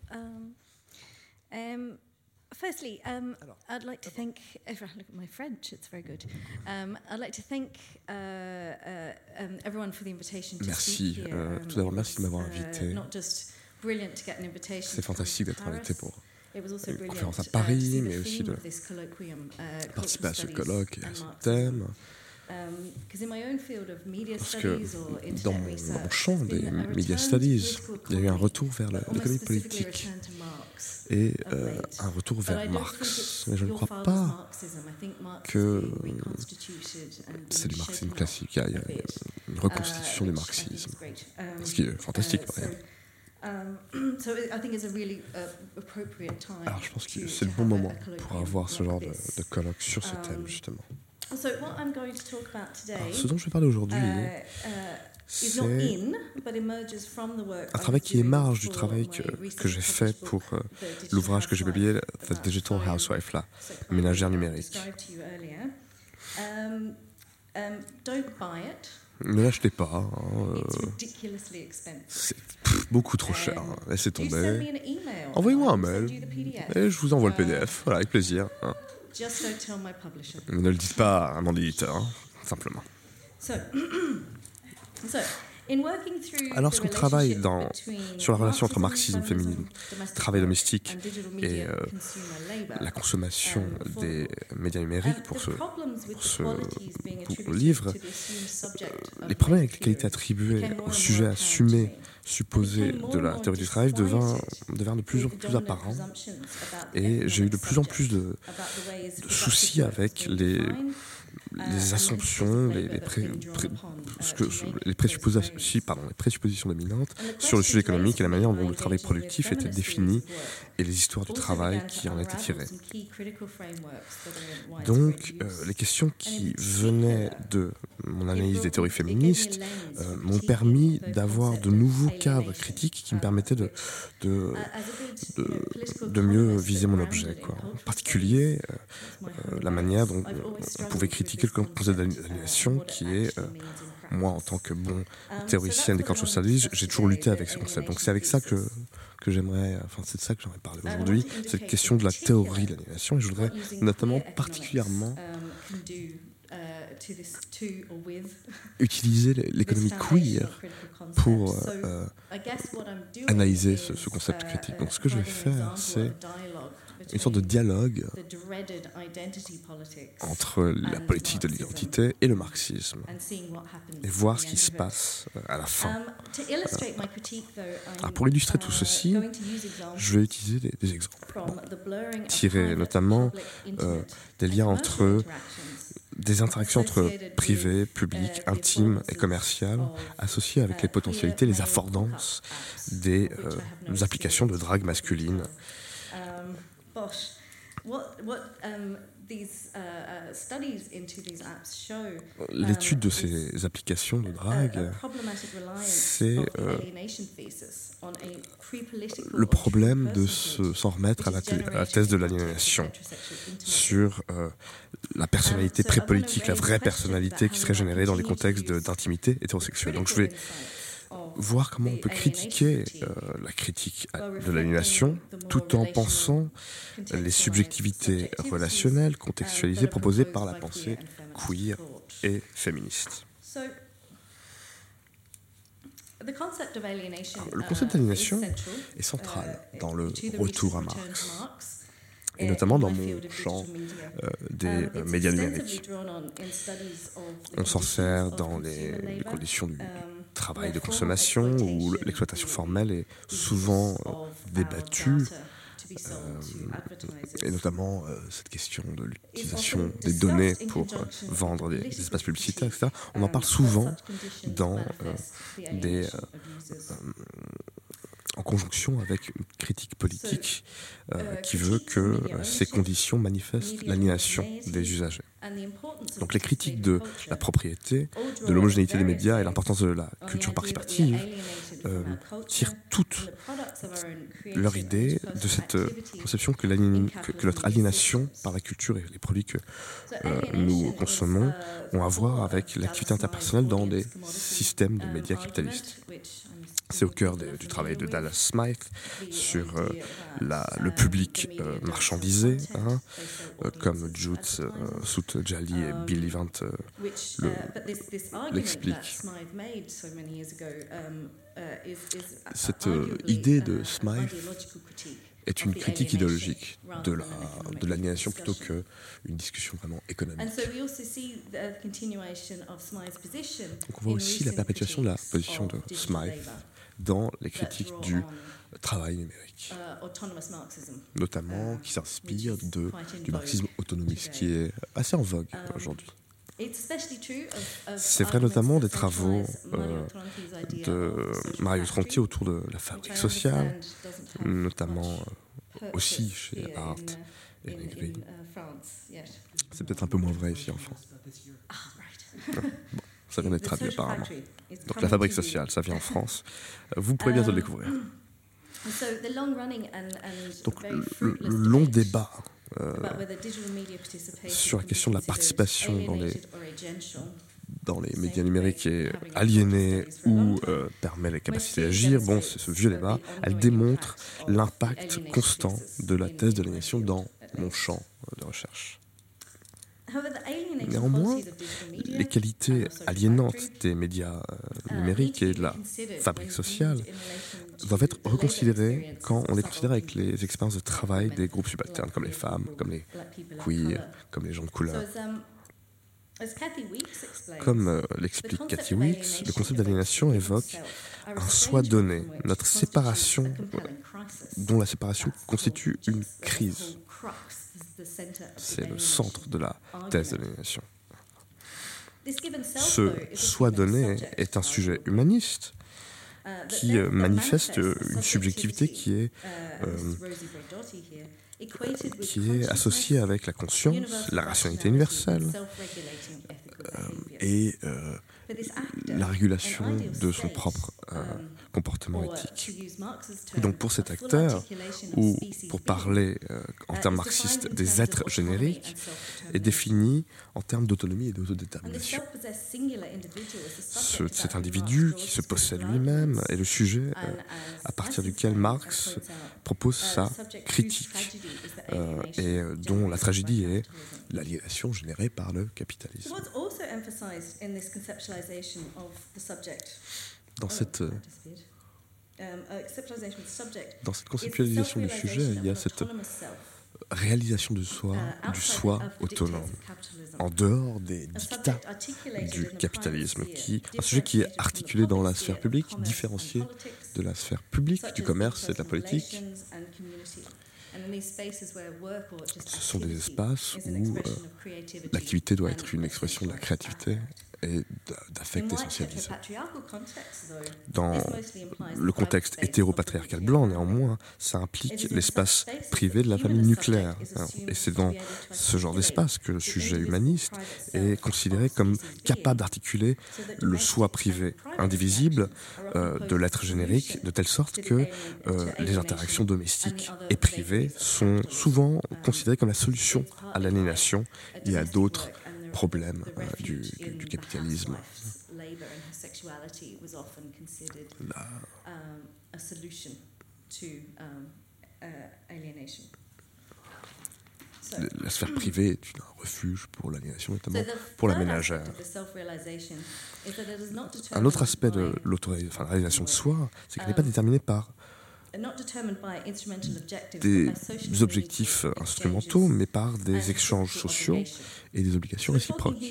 Firstly, I'd like to thank. Look at my French; it's very good. I'd like to thank everyone for the invitation to speak here. Tout d'abord, merci de m'avoir invité. Not just brilliant to get an invitation. C'est fantastique d'être invité pour une conférence à Paris, mais aussi de participer à ce colloque et à ce thème. Parce que dans mon champ des media studies, il y a eu un retour vers l'économie politique et un retour vers Marx. Mais je ne crois pas que c'est du marxisme classique. Il y a une reconstitution du marxisme, ce qui est fantastique par ailleurs. Alors je pense que c'est le bon moment pour avoir ce genre de colloque sur ce thème, justement. Alors, ce dont je vais parler aujourd'hui, c'est un travail qui émerge du travail que j'ai fait pour l'ouvrage que j'ai publié, The Digital Housewife, la ménagère numérique. Ne l'achetez pas, c'est beaucoup trop cher, laissez tomber. Envoyez-moi un mail et je vous envoie le PDF, voilà, avec plaisir. Ne le dites pas à mon éditeur, simplement. Lorsqu'on travaille sur la relation entre marxisme, féminisme, travail domestique et la consommation des médias numériques pour ce livre, les problèmes avec les qualités attribuées au sujet assumé, supposé de la théorie du travail devinrent de plus en plus apparents. Et j'ai eu de plus en plus de soucis avec les assumptions, les présuppositions dominantes sur le sujet économique et la manière dont le travail productif était défini et les histoires du travail qui en étaient tirées. Donc, les questions qui venaient de mon analyse des théories féministes m'ont permis d'avoir de nouveaux cadres critiques qui me permettaient de mieux viser mon objet, quoi. En particulier, la manière dont on pouvait critiquer le concept d'aliénation qui est, moi en tant que bon théoricienne des cultural studies, j'ai toujours lutté avec ce concept. Donc c'est avec ça que j'aimerais, c'est de ça que j'aimerais parler aujourd'hui, cette question de la théorie de l'aliénation, et je voudrais notamment particulièrement utiliser l'économie queer pour analyser ce concept critique. Donc ce que je vais faire, c'est une sorte de dialogue entre la politique de l'identité et le marxisme, et voir ce qui se passe à la fin. Alors pour illustrer tout ceci, je vais utiliser des exemples, tirés notamment des liens entre des interactions entre privé, public, intime et commercial, associées avec les potentialités, les affordances des applications de drague masculine. L'étude de ces applications de drague, c'est le problème de s'en remettre à la thèse de l'aliénation sur la personnalité pré-politique, la vraie personnalité qui serait générée dans les contextes d'intimité hétérosexuelle. Donc je vais voir comment on peut critiquer la critique de l'aliénation tout en pensant les subjectivités relationnelles contextualisées proposées par la pensée queer et féministe. Alors, le concept d'aliénation est central dans le retour à Marx, et notamment dans mon champ des médias numériques. On s'en sert dans les conditions du travail de consommation, où l'exploitation formelle est souvent débattue, et notamment cette question de l'utilisation des données pour vendre des espaces publicitaires, etc. On en parle souvent dans en conjonction avec une critique politique qui veut que ces conditions manifestent l'aliénation des usagers. Donc les critiques de la propriété, de l'homogénéité des médias et l'importance de la culture participative tirent toute leur idée de cette conception que notre aliénation par la culture et les produits que nous consommons ont à voir avec l'activité interpersonnelle dans des systèmes de médias capitalistes. C'est au cœur du travail de Dallas Smythe sur le public marchandisé, comme Jud Sout-Jali et Bill Evans l'expliquent. Cette idée de Smythe est une critique idéologique de l'aliénation plutôt qu'une discussion vraiment économique. Donc on voit aussi la perpétuation de la position de Smythe dans les critiques du travail numérique, notamment qui s'inspire du marxisme autonomiste, qui est assez en vogue aujourd'hui. C'est vrai notamment des travaux de Mario Tronti autour de la fabrique sociale, notamment aussi chez Art et Negri. C'est peut-être un peu moins vrai ici en France. Bon, ça vient d'être traduit apparemment. Donc la fabrique sociale, ça vient en France. Vous pourrez bientôt le découvrir. Donc le long débat sur la question de la participation dans les médias numériques est aliénée ou permet les capacités d'agir, bon, c'est ce vieux débat, elle démontre l'impact constant de la thèse de l'aliénation dans mon champ de recherche. Néanmoins, les qualités aliénantes des médias numériques et de la fabrique sociale doivent être reconsidérées quand on les considère avec les expériences de travail des groupes subalternes, comme les femmes, comme les queers, comme les gens de couleur. Comme l'explique Kathy Weeks, le concept d'aliénation évoque un soi donné, notre séparation, dont la séparation constitue une crise. C'est le centre de la thèse de l'aliénation. Ce soi donné est un sujet humaniste qui manifeste une subjectivité qui est associée avec la conscience, la rationalité universelle et la régulation de son propre comportement éthique. Et donc pour cet acteur, ou pour parler en termes marxistes des êtres génériques, est défini en termes d'autonomie et d'autodétermination. Cet individu qui se possède lui-même est le sujet à partir duquel Marx propose sa critique et dont la tragédie est l'aliénation générée par le capitalisme. Dans cette conceptualisation du sujet, il y a cette réalisation du soi autonome, en dehors des dictats du capitalisme, un sujet qui est articulé dans la sphère publique, différencié de la sphère publique, du commerce et de la politique. Ce sont des espaces où l'activité doit être une expression de la créativité et d'affect essentialisé. Dans le contexte hétéropatriarcal blanc, néanmoins, ça implique l'espace privé de la famille nucléaire. Et c'est dans ce genre d'espace que le sujet humaniste est considéré comme capable d'articuler le soi privé indivisible de l'être générique, de telle sorte que les interactions domestiques et privées sont souvent considérées comme la solution à l'aliénation et à d'autres problèmes du capitalisme. La sphère privée est un refuge pour l'aliénation, notamment pour la ménagère. Un autre aspect de la réalisation de soi, c'est qu'elle n'est pas déterminée par des objectifs instrumentaux, mais par des échanges sociaux et des obligations réciproques.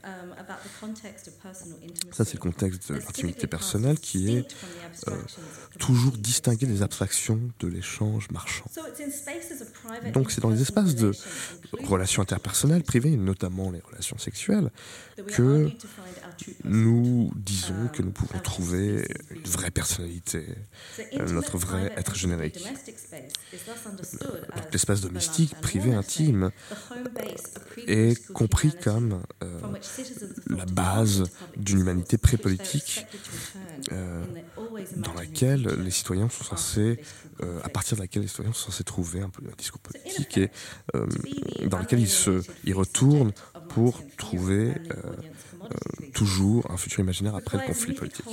Ça, c'est le contexte de l'intimité personnelle qui est toujours distingué des abstractions de l'échange marchand. Donc c'est dans les espaces de relations interpersonnelles privées, notamment les relations sexuelles, que nous disons que nous pouvons trouver une vraie personnalité, notre vrai être générique. Donc, l'espace domestique, privé, intime, est compris comme la base d'une humanité pré-politique dans laquelle les citoyens sont censés, à partir de laquelle les citoyens sont censés trouver un discours politique et dans lequel ils retournent pour trouver toujours un futur imaginaire après le conflit politique.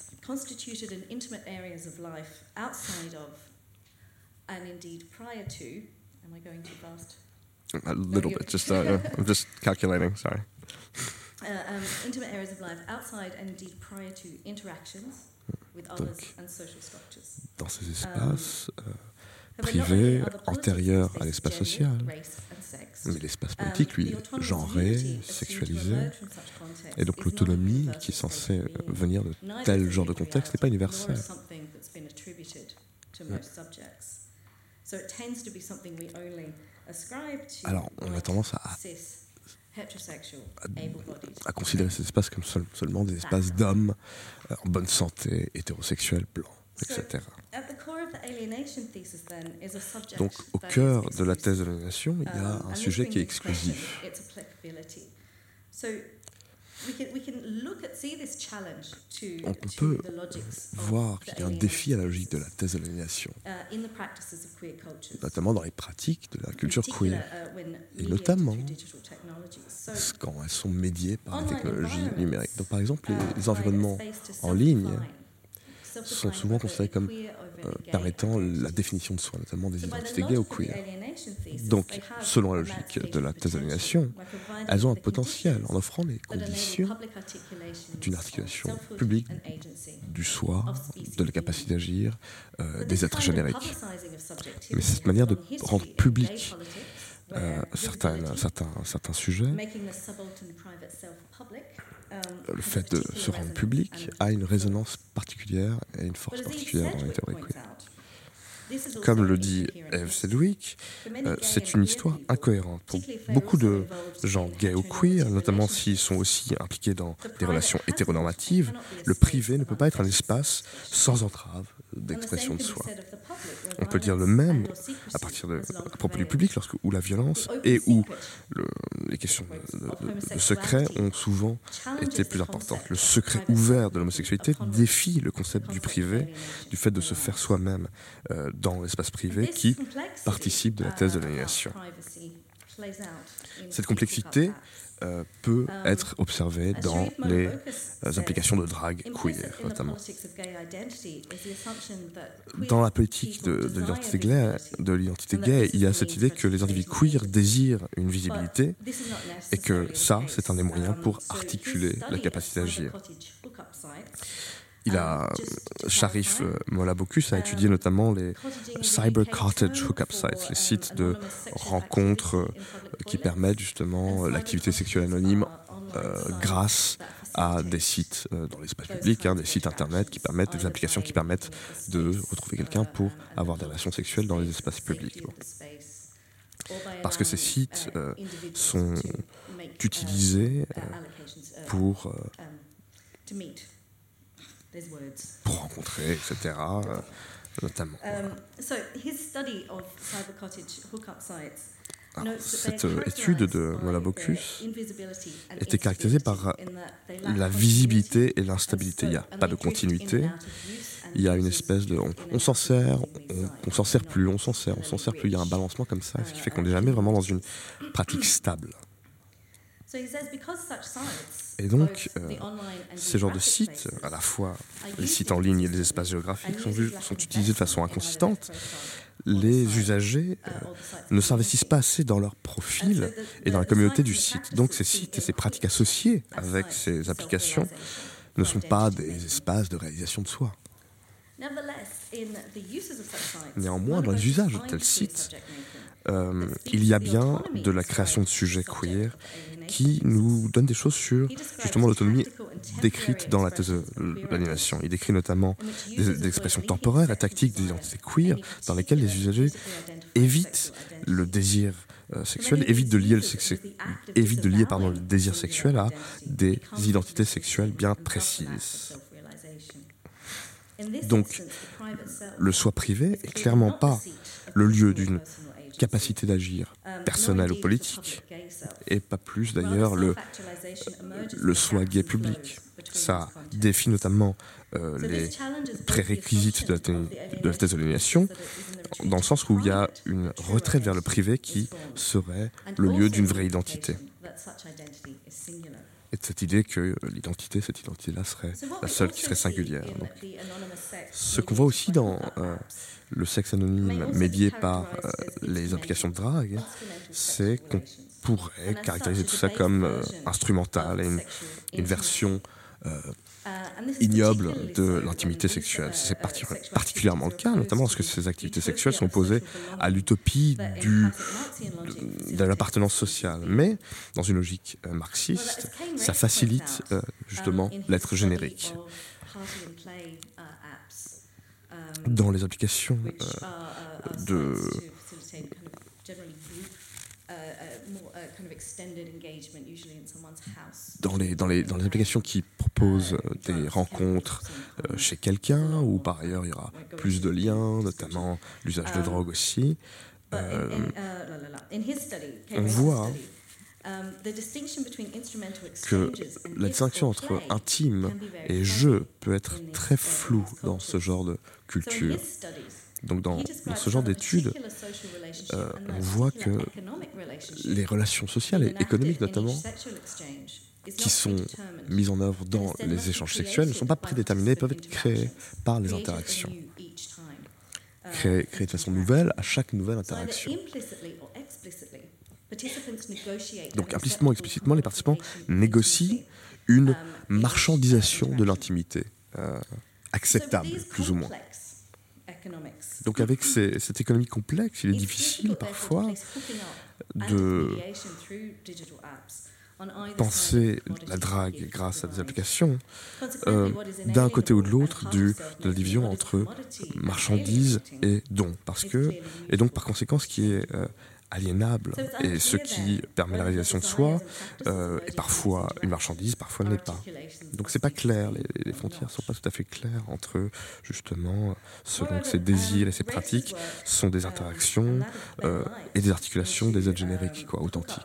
A little bit, I'm just calculating, sorry. Intimate areas of life outside and indeed prior to interactions with others and social structures. Dans ces espaces privés, antérieurs à l'espace social, mais l'espace politique, lui, genré, sexualisé, et donc l'autonomie qui est censée venir de tel genre de contexte n'est pas universelle. Alors, on a tendance à considérer ces espaces comme seulement des espaces d'hommes en bonne santé, hétérosexuels, blancs, etc. Donc, au cœur de la thèse de l'aliénation, il y a un sujet qui est exclusif. On peut voir qu'il y a un défi à la logique de la thèse de l'aliénation, notamment dans les pratiques de la culture queer, et notamment quand elles sont médiées par la technologie numérique. Donc, par exemple, les environnements en ligne sont souvent considérés comme permettant la définition de soi, notamment des identités gays ou queer. Donc, selon la logique de la thèse d'aliénation, elles ont un potentiel en offrant les conditions d'une articulation publique du soi, de la capacité d'agir, des êtres génériques. Mais cette manière de rendre public certains sujets, le fait de se rendre public a une résonance particulière et une force particulière dans les théories queer. Comme le dit Eve Sedgwick, c'est une histoire incohérente. Pour beaucoup de gens gays ou queer, notamment s'ils sont aussi impliqués dans des relations hétéronormatives, le privé ne peut pas être un espace sans entrave d'expression de soi. On peut dire le même à propos du public, où la violence et où les questions de secret ont souvent été plus importantes. Le secret ouvert de l'homosexualité défie le concept du privé, du fait de se faire soi-même dans l'espace privé qui participe de la thèse de l'aliénation. Cette complexité peut être observée dans les implications de drague queer, notamment. Dans la politique de l'identité gay, il y a cette idée que les individus queer désirent une visibilité et que ça, c'est un des moyens pour articuler la capacité d'agir. Sharif Molla-Bocuse a étudié notamment les cyber cottage hookup sites, les sites de rencontres qui permettent justement l'activité sexuelle anonyme grâce à des sites dans l'espace public, des sites internet des applications qui permettent de retrouver quelqu'un pour avoir des relations sexuelles dans les espaces publics. Parce que ces sites sont utilisés pour rencontrer, etc., notamment. Cette étude de Molla-Bocuse était caractérisée par la visibilité et l'instabilité. Il n'y a pas de continuité. Il y a une espèce de... On s'en sert, on s'en sert plus, on s'en sert plus. Il y a un balancement comme ça, ce qui fait qu'on n'est jamais vraiment dans une pratique stable. Et donc, ces genres de sites, à la fois les sites en ligne et les espaces géographiques, sont utilisés de façon inconsistante. Les usagers ne s'investissent pas assez dans leur profil et dans la communauté du site. Donc ces sites et ces pratiques associées avec ces applications ne sont pas des espaces de réalisation de soi. Néanmoins, dans les usages de tels sites, il y a bien de la création de sujets queer qui nous donne des choses sur justement l'autonomie décrite dans la thèse de l'animation. Il décrit notamment des expressions temporaires et tactiques des identités queer dans lesquelles les usagers évitent le désir sexuel, évitent de lier le désir sexuel à des identités sexuelles bien précises. Donc, le soi privé est clairement pas le lieu d'une capacité d'agir personnelle ou politique, et pas plus d'ailleurs le soi gay public. Ça défie notamment les prérequisites de la thèse de l'aliénation, dans le sens où il y a une retraite vers le privé qui serait le lieu d'une vraie identité. Et de cette idée que cette identité-là serait la seule qui serait singulière. Donc, ce qu'on voit aussi dans le sexe anonyme médié par les applications de drague, c'est qu'on pourrait caractériser tout ça comme instrumental et une version ignoble de l'intimité sexuelle. C'est particulièrement le cas, notamment lorsque ces activités sexuelles sont opposées à l'utopie de l'appartenance sociale. Mais, dans une logique marxiste, ça facilite justement l'être générique. Dans les applications dans les applications qui proposent des rencontres chez quelqu'un, ou par ailleurs il y aura plus de liens, notamment l'usage de drogue aussi, on voit que la distinction entre intime et jeu peut être très floue dans ce genre de culture. Donc dans ce genre d'études, on voit que les relations sociales et économiques notamment qui sont mises en œuvre dans les échanges sexuels ne sont pas prédéterminées, peuvent être créées par les interactions. Créées de façon nouvelle à chaque nouvelle interaction. Donc implicitement ou explicitement, les participants négocient une marchandisation de l'intimité, acceptable, plus ou moins. Donc avec cette économie complexe, il est difficile parfois de penser la drague grâce à des applications d'un côté ou de l'autre de la division entre marchandises et dons. Et donc par conséquent, ce qui est aliénable et ce qui permet la réalisation de soi est parfois une marchandise, parfois ne l'est pas. Donc c'est pas clair, les frontières sont pas tout à fait claires entre justement selon ces désirs et ces pratiques sont des interactions et des articulations des êtres génériques, authentiques.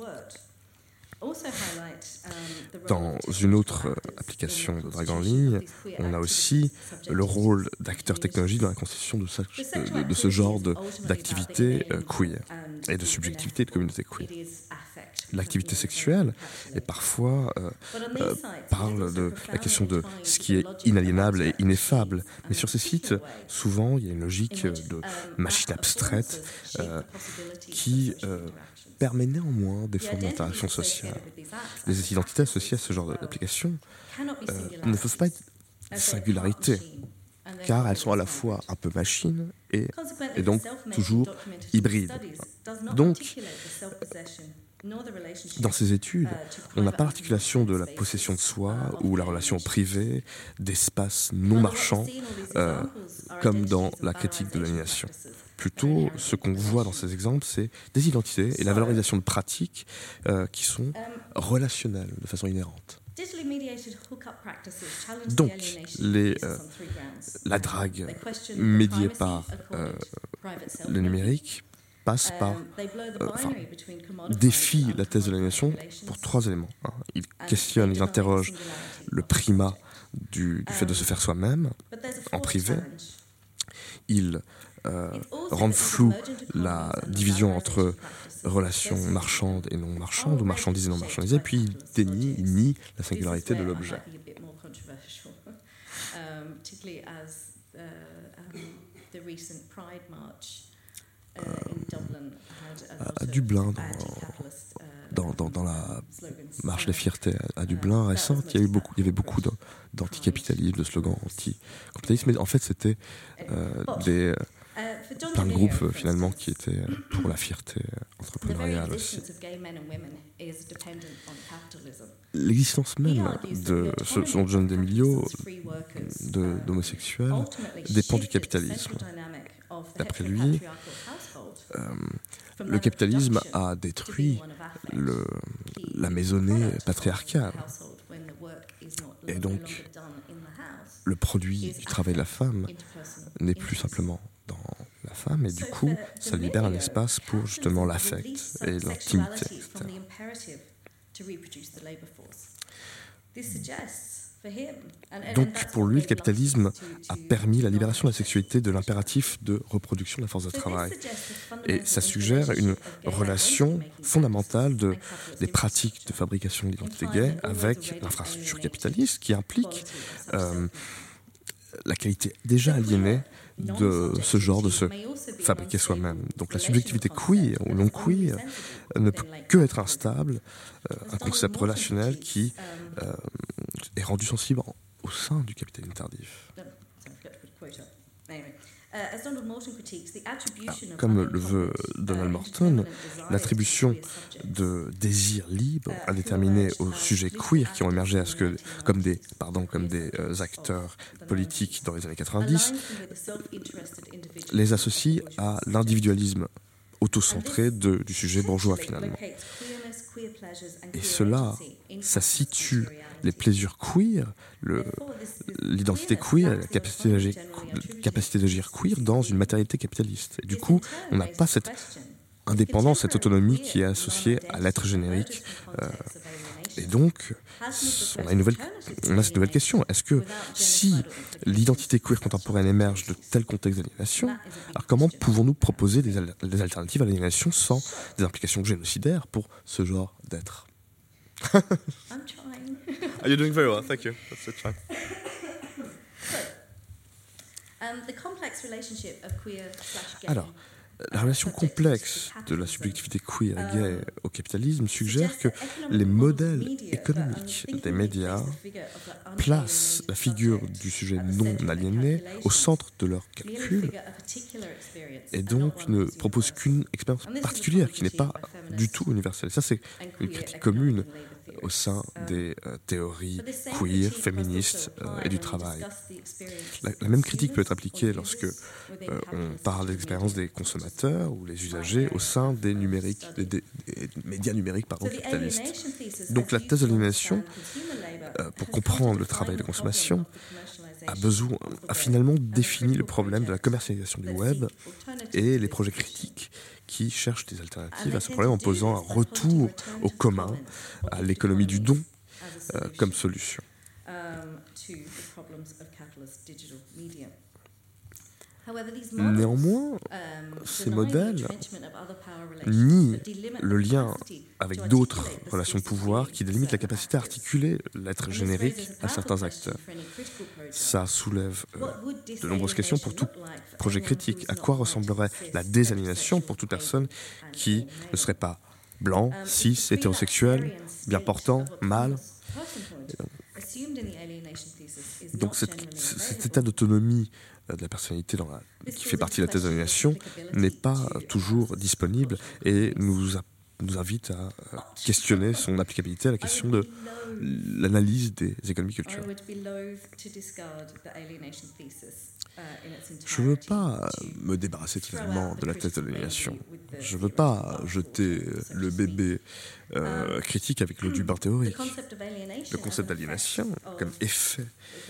Dans une autre application de drague en ligne, on a aussi le rôle d'acteur technologique dans la constitution de ce genre d'activité queer et de subjectivité de communauté queer. L'activité sexuelle est parfois parle de la question de ce qui est inaliénable et ineffable. Mais sur ces sites, souvent, il y a une logique de machine abstraite qui permet néanmoins des formes d'interaction sociale. Les identités associées à ce genre d'application ne peuvent pas être des singularités, car elles sont à la fois un peu machines et donc toujours hybrides. Donc, dans ces études, on n'a pas l'articulation de la possession de soi ou la relation privée, d'espaces non marchands, comme dans la critique de l'aliénation. Plutôt, ce qu'on voit dans ces exemples, c'est des identités et la valorisation de pratiques qui sont relationnelles de façon inhérente. Donc, la drague médiée par le numérique passe par, défie la thèse de l'aliénation pour 3 éléments. Il questionne, il interroge le primat du fait de se faire soi-même en privé. Il rend floue la division entre relations marchandes et non marchandes, ou marchandises et non marchandisées, puis il nie la singularité de l'objet. À Dublin, dans la marche des fiertés à Dublin récente, il y avait beaucoup d'anticapitalisme, de slogans anti-capitalisme, mais en fait c'était plein de groupes finalement qui étaient pour la fierté entrepreneuriale aussi. L'existence même selon John DeMilio d'homosexuels dépend du capitalisme. D'après lui, le capitalisme a détruit la maisonnée patriarcale. Et donc, le produit du travail de la femme n'est plus simplement dans la femme, et du coup, ça libère un espace pour justement l'affect et l'intimité, etc. Donc, pour lui, le capitalisme a permis la libération de la sexualité de l'impératif de reproduction de la force de travail. Et ça suggère une relation fondamentale des pratiques de fabrication de l'identité gay avec l'infrastructure capitaliste qui implique la qualité déjà aliénée de ce genre de se fabriquer soi-même. Donc la subjectivité queer ou non queer ne peut que être instable, un concept relationnel qui est rendu sensible au sein du capitalisme tardif. Comme le veut Donald Morton, l'attribution de désirs libres indéterminés aux sujets queer qui ont émergé comme des acteurs politiques dans les années 90 les associe à l'individualisme autocentré du sujet bourgeois finalement. Et ça situe les plaisirs queer, l'identité queer, la capacité d'agir queer dans une matérialité capitaliste. Et du coup, on n'a pas cette indépendance, cette autonomie qui est associée à l'être générique. Et donc, on a cette nouvelle question. Est-ce que si l'identité queer contemporaine émerge de tels contextes d'aliénation, alors comment pouvons-nous proposer des alternatives à l'aliénation sans des implications génocidaires pour ce genre d'être ? I'm trying. You're doing very well, thank you. That's fine. The complex relationship of queer/gay. Alors, la relation complexe de la subjectivité queer et gay au capitalisme suggère que les modèles économiques des médias placent la figure du sujet non aliéné au centre de leur calcul et donc ne proposent qu'une expérience particulière qui n'est pas du tout universelle. Ça, c'est une critique commune au sein des théories queer, féministes et du travail. La même critique peut être appliquée lorsque on parle de l'expérience des consommateurs ou les usagers au sein des médias numériques capitalistes. Donc la thèse de l'aliénation, pour comprendre le travail de consommation, a finalement défini le problème de la commercialisation du web et les projets critiques qui cherchent des alternatives à ce problème en posant un retour au commun, à l'économie du don comme solution. Néanmoins, ces modèles nient le lien avec d'autres relations de pouvoir qui délimitent la capacité à articuler l'être générique à certains acteurs. Ça soulève de nombreuses questions pour tout projet critique. À quoi ressemblerait la désaliénation pour toute personne qui ne serait pas blanc, cis, hétérosexuel, bien portant, mâle? Donc cet état d'autonomie de la personnalité qui fait partie de la thèse d'aliénation n'est pas toujours disponible et nous invite à questionner son applicabilité à la question de l'analyse des économies culturelles. Je ne veux pas me débarrasser totalement de la thèse de l'aliénation. Je ne veux pas jeter le bébé critique avec l'eau du bain théorique. Le concept d'aliénation, comme effet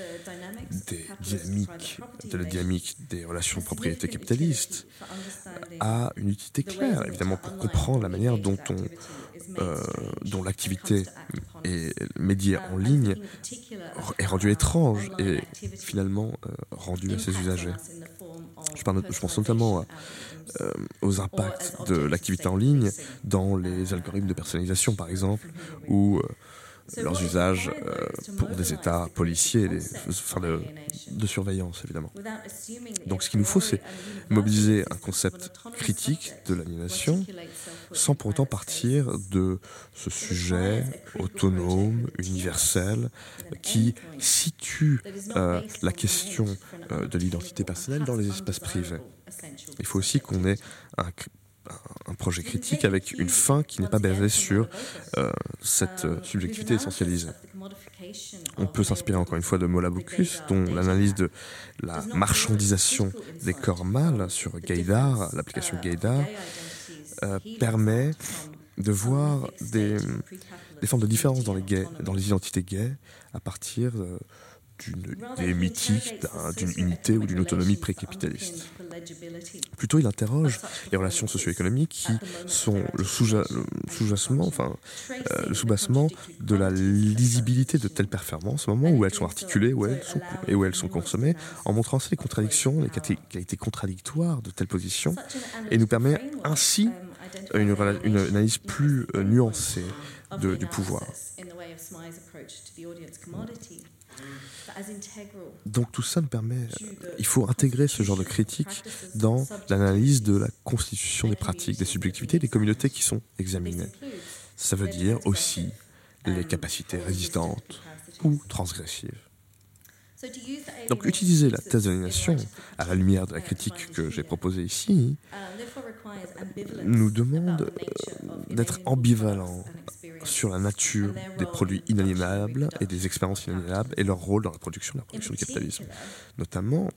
de la dynamique des relations de propriété capitalistes, a une utilité claire, évidemment, pour comprendre la manière dont l'activité et médias en ligne est rendue étrange et finalement rendue à ses usagers. Je pense notamment aux impacts de l'activité en ligne dans les algorithmes de personnalisation, par exemple, ou leurs usages pour des états policiers, de surveillance, évidemment. Donc ce qu'il nous faut, c'est mobiliser un concept critique de l'aliénation sans pour autant partir de ce sujet autonome, universel, qui situe la question de l'identité personnelle dans les espaces privés. Il faut aussi qu'on ait un projet critique avec une fin qui n'est pas basée sur cette subjectivité essentialisée. On peut s'inspirer encore une fois de Mola Boucus, dont l'analyse de la marchandisation des corps mâles sur Gaydar, l'application Gaydar, permet de voir des formes de différence dans les identités gays à partir des mythiques d'une unité ou d'une autonomie pré-capitaliste. Plutôt, il interroge les relations socio-économiques qui sont le sous-bassement de la lisibilité de telles performances au moment où elles sont articulées et où elles sont consommées, en montrant aussi les contradictions, les qualités contradictoires de telles positions, et nous permet ainsi une analyse plus nuancée du pouvoir. Donc tout ça nous permet, il faut intégrer ce genre de critique dans l'analyse de la constitution des pratiques, des subjectivités, des communautés qui sont examinées. Ça veut dire aussi les capacités résistantes ou transgressives. Donc utiliser la thèse de l'aliénation à la lumière de la critique que j'ai proposée ici nous demande d'être ambivalents sur la nature des produits inaliénables et des expériences inaliénables et leur rôle dans la production du capitalisme. Notamment,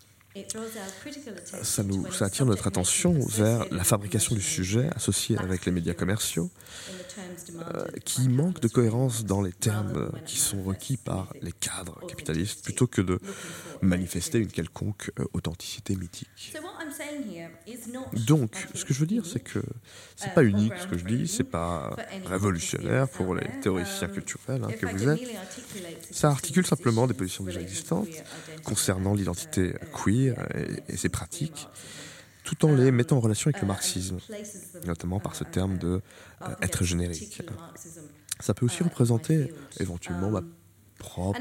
ça attire notre attention vers la fabrication du sujet associée avec les médias commerciaux qui manquent de cohérence dans les termes qui sont requis par les cadres capitalistes plutôt que de manifester une quelconque authenticité mythique. Donc, ce que je veux dire, c'est que c'est pas unique ce que je dis, c'est pas révolutionnaire pour les théoriciens culturels que vous êtes. Ça articule simplement des positions déjà existantes concernant l'identité queer et ses pratiques, tout en les mettant en relation avec le marxisme, notamment par ce terme de être générique. Ça peut aussi représenter éventuellement ma propre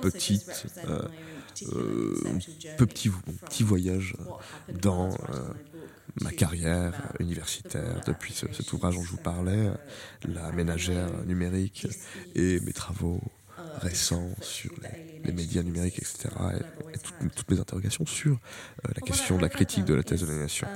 petit voyage dans ma carrière universitaire depuis cet ouvrage dont je vous parlais, La ménagère numérique, et mes travaux récents sur les médias numériques, etc. et toutes mes interrogations sur la question de la critique de la thèse de l'aliénation.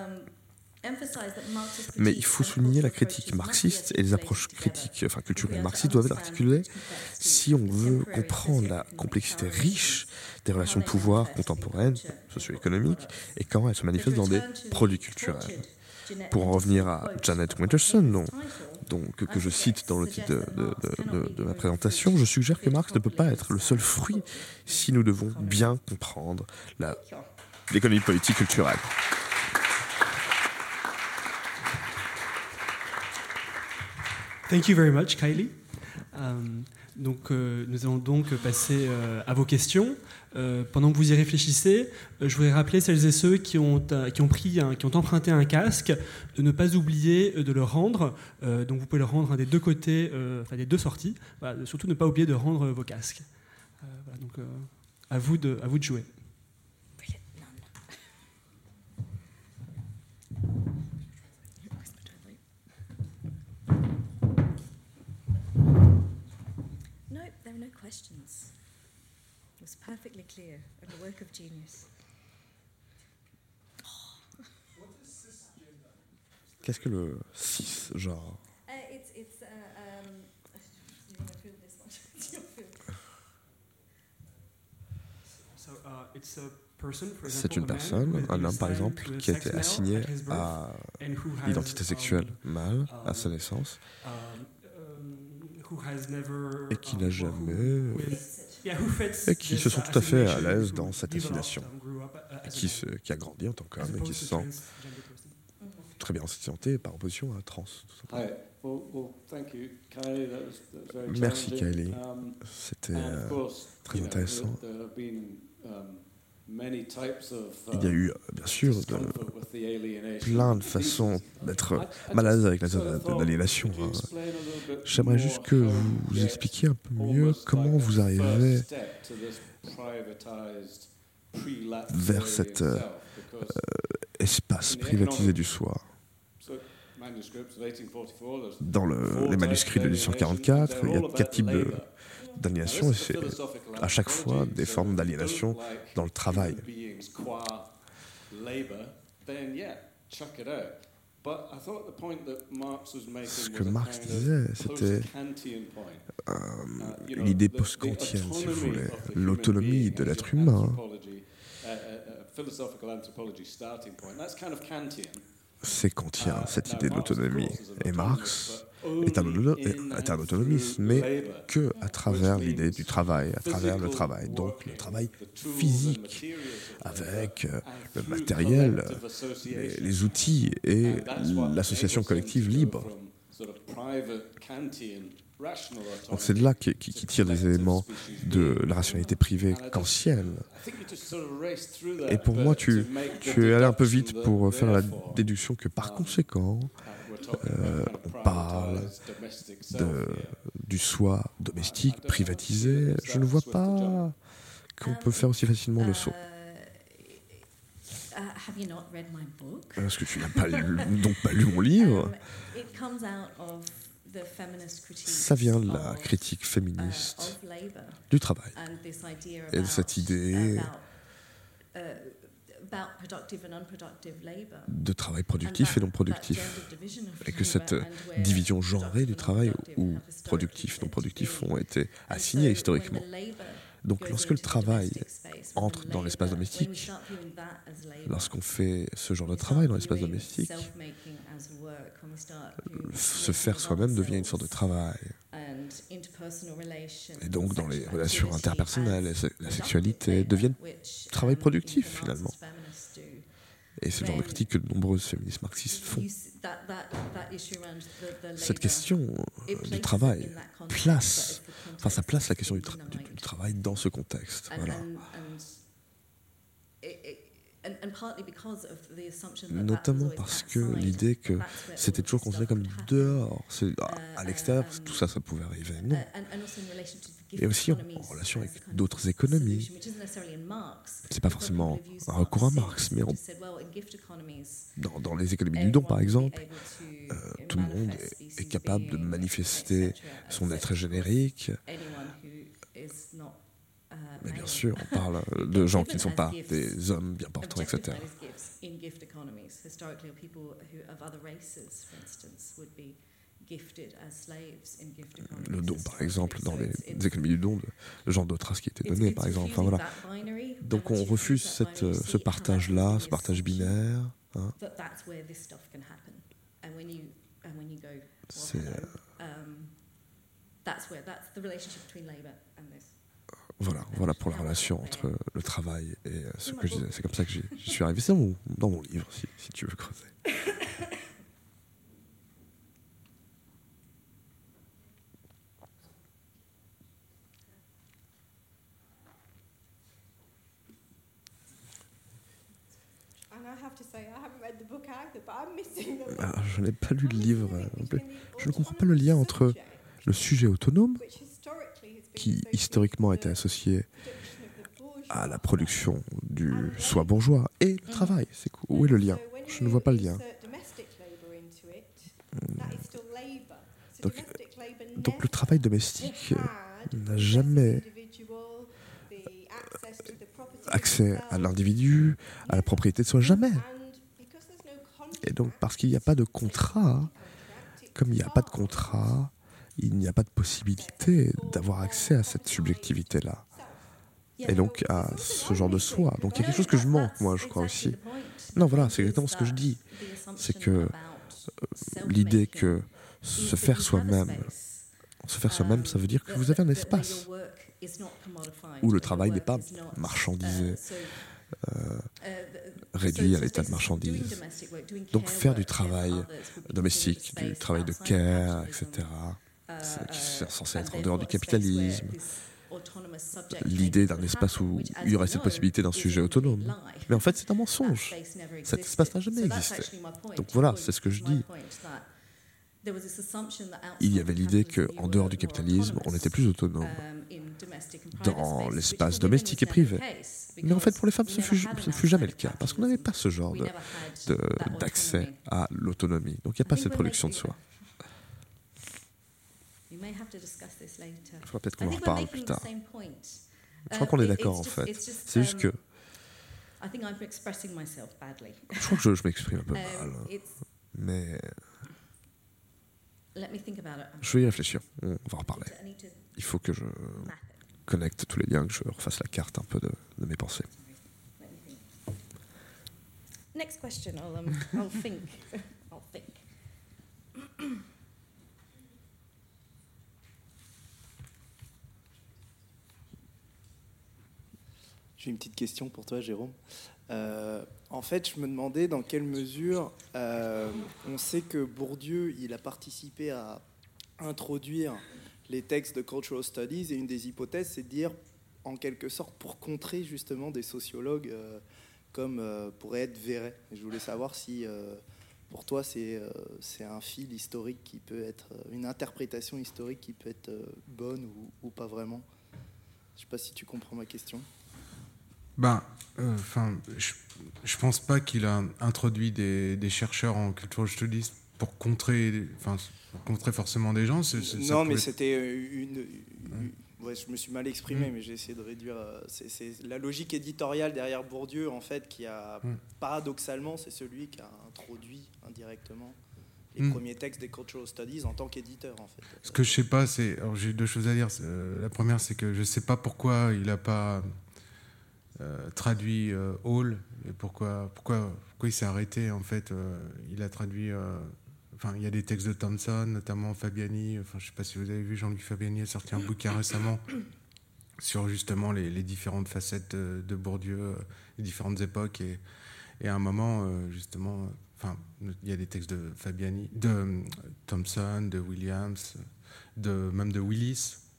Mais il faut souligner la critique marxiste et les approches critiques, culturelles marxistes doivent être articulées si on veut comprendre la complexité riche des relations de pouvoir contemporaines, socio-économiques, et comment elles se manifestent dans des produits culturels. Pour en revenir à Janet Winterson, que je cite dans le titre de ma présentation, je suggère que Marx ne peut pas être le seul fruit si nous devons bien comprendre l'économie politique culturelle. Thank you very much, Kylie. Nous allons donc passer à vos questions. Pendant que vous y réfléchissez, je voudrais rappeler celles et ceux qui ont emprunté un casque de ne pas oublier de le rendre. Donc vous pouvez le rendre des deux côtés, des deux sorties. Voilà, surtout ne pas oublier de rendre vos casques. À vous de jouer. Questions. It was perfectly clear and a work of genius. Qu'est-ce que le cisgenre? C'est une personne, un homme par exemple, qui a été assigné à l'identité sexuelle mâle à sa naissance et qui n'a jamais... et qui se sont tout à fait à l'aise dans cette assignation, qui a grandi en tant qu'homme et qui se sent très bien en cette santé par opposition à trans. Merci Kylie, c'était très intéressant. Il y a eu, bien sûr, plein de façons d'être mal à l'aise avec la thèse d'aliénation. J'aimerais juste que vous expliquiez un peu mieux comment vous arrivez vers cet espace privatisé du soi. Dans les manuscrits de 1844, il y a 4 types d'aliénation, et c'est à chaque fois des formes d'aliénation dans le travail. Ce que Marx disait, c'était une idée post-kantienne, si vous voulez, l'autonomie de l'être humain. C'est kantien, cette idée de l'autonomie. Et Marx est un autonomiste, mais que à travers l'idée du travail, à travers le travail. Donc le travail physique, avec le matériel, les outils et l'association collective libre. Donc c'est de là qui tire des éléments de la rationalité privée kantienne. Et pour moi, tu es allé un peu vite pour faire la déduction que par conséquent, on parle du soi domestique, privatisé. Je ne vois pas qu'on peut faire aussi facilement le saut. Est-ce que tu n'as donc pas lu mon livre? Ça vient de la critique féministe du travail et de cette idée de travail productif et non productif, et que cette division genrée du travail où productif et non productif ont été assignés historiquement. Donc lorsque le travail entre dans l'espace domestique, lorsqu'on fait ce genre de travail dans l'espace domestique, se faire soi-même devient une sorte de travail. Et donc dans les relations interpersonnelles, la sexualité deviennent travail productif finalement. Et c'est le genre de critique que de nombreuses féministes marxistes font. Cette question du travail ça place la question du travail dans ce contexte. Voilà. Notamment parce que l'idée que c'était toujours considéré comme dehors, à l'extérieur, tout ça, ça pouvait arriver. Non. Et aussi en relation avec d'autres économies. C'est pas forcément un recours à Marx, mais dans les économies du don, par exemple, tout le monde est capable de manifester son être générique. Mais bien sûr, on parle de gens qui ne sont pas des hommes bien portants, etc. Le don, par exemple, dans les économies du don, le genre d'autres races qui étaient donné, par exemple. Enfin, voilà. Donc on refuse ce partage-là, ce partage binaire. Hein. C'est... Voilà pour la relation entre le travail et ce que je disais. C'est comme ça que j'y suis arrivé. C'est dans mon livre, si tu veux creuser. Alors, je n'ai pas lu le livre. Je ne comprends pas le lien entre le sujet autonome, qui historiquement était associé à la production du soi bourgeois, et le travail. Où est le lien? Je ne vois pas le lien. Donc le travail domestique n'a jamais accès à l'individu, à la propriété de soi, jamais. Et donc parce qu'il n'y a pas de contrat, comme il n'y a pas de contrat, il n'y a pas de possibilité d'avoir accès à cette subjectivité-là. Et donc à ce genre de soi. Donc il y a quelque chose que je manque, moi, je crois aussi. Non, voilà, c'est exactement ce que je dis. C'est que l'idée que se faire soi-même, ça veut dire que vous avez un espace où le travail n'est pas marchandisé, réduit à l'état de marchandise. Donc faire du travail domestique, du travail de care, etc., c'est censé être en dehors du capitalisme. L'idée d'un espace où il y aurait cette possibilité d'un sujet autonome. Mais en fait, c'est un mensonge. Cet espace n'a jamais existé. Donc voilà, c'est ce que je dis. Il y avait l'idée qu'en dehors du capitalisme, on était plus autonome dans l'espace domestique et privé. Mais en fait, pour les femmes, ce ne fut jamais le cas, parce qu'on n'avait pas ce genre d'accès à l'autonomie. Donc il n'y a pas cette production de soi. Il faudra peut-être qu'on en reparle plus tard. Je crois qu'on est d'accord, en fait. C'est juste que... Je crois que je m'exprime un peu mal. Mais... Je vais y réfléchir. On va en reparler. Il faut que je connecte tous les liens, que je refasse la carte un peu de mes pensées. Next question, I'll think. J'ai une petite question pour toi, Jérôme. En fait, je me demandais dans quelle mesure on sait que Bourdieu, il a participé à introduire les textes de Cultural Studies, et une des hypothèses, c'est de dire, en quelque sorte, pour contrer justement des sociologues comme pourrait être Verret. Et je voulais savoir si, pour toi, c'est un fil historique qui peut être, une interprétation historique qui peut être bonne ou pas vraiment. Je ne sais pas si tu comprends ma question. Je pense pas qu'il a introduit des chercheurs en cultural studies pour contrer forcément des gens. Non, mais c'était ouais, je me suis mal exprimé, mais j'ai essayé de réduire. C'est la logique éditoriale derrière Bourdieu, en fait, qui a paradoxalement, c'est celui qui a introduit indirectement les premiers textes des cultural studies en tant qu'éditeur, en fait. Ce que je sais pas, alors j'ai deux choses à dire. La première, c'est que je sais pas pourquoi il a pas traduit Hall, et pourquoi il s'est arrêté, en fait. Il a traduit il y a des textes de Thompson, notamment Fabiani. Je ne sais pas si vous avez vu, Jean-Luc Fabiani a sorti un bouquin récemment sur justement les différentes facettes de Bourdieu, les différentes époques, et à un moment justement, il y a des textes de Fabiani, de Thompson, de Williams, même de Willis,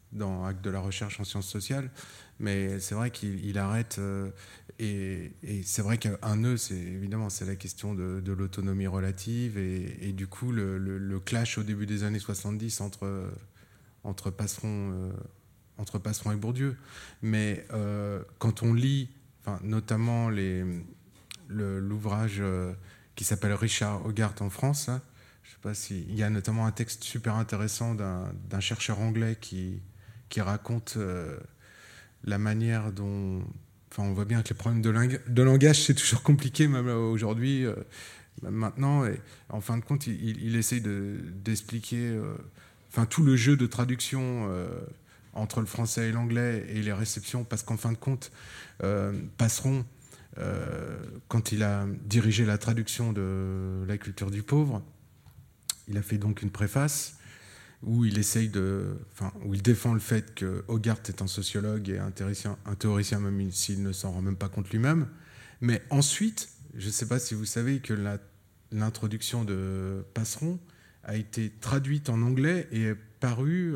dans Actes de la recherche en sciences sociales, mais c'est vrai qu'il arrête, et c'est vrai qu'un nœud, c'est la question de l'autonomie relative, et du coup le clash au début des années 70 entre Passeron et Bourdieu. Mais quand on lit, notamment l'ouvrage qui s'appelle Richard Hogarth en France, hein, je sais pas il y a notamment un texte super intéressant d'un chercheur anglais qui raconte la manière dont... on voit bien que les problèmes de langage, c'est toujours compliqué, même aujourd'hui, même maintenant. Et en fin de compte, il essaye d'expliquer tout le jeu de traduction entre le français et l'anglais et les réceptions, parce qu'en fin de compte, Passeron, quand il a dirigé la traduction de La culture du pauvre, il a fait donc une préface où il où il défend le fait que Hogarth est un sociologue et un théoricien, même s'il ne s'en rend même pas compte lui-même. Mais ensuite, je ne sais pas si vous savez que l'introduction de Passeron a été traduite en anglais et est parue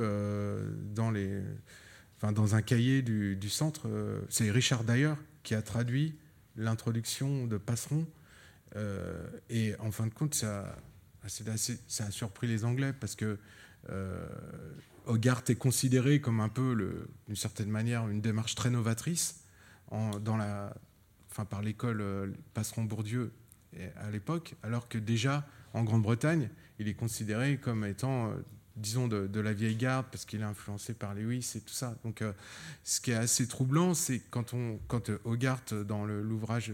dans un cahier du centre. C'est Richard Dyer qui a traduit l'introduction de Passeron. Et en fin de compte, ça a surpris les Anglais parce que Hogarth est considéré comme un peu, d'une certaine manière, une démarche très novatrice par l'école Passeron-Bourdieu à l'époque, alors que déjà, en Grande-Bretagne, il est considéré comme étant, disons, de la vieille garde, parce qu'il est influencé par Lewis et tout ça. Donc, ce qui est assez troublant, c'est quand Hogarth, dans l'ouvrage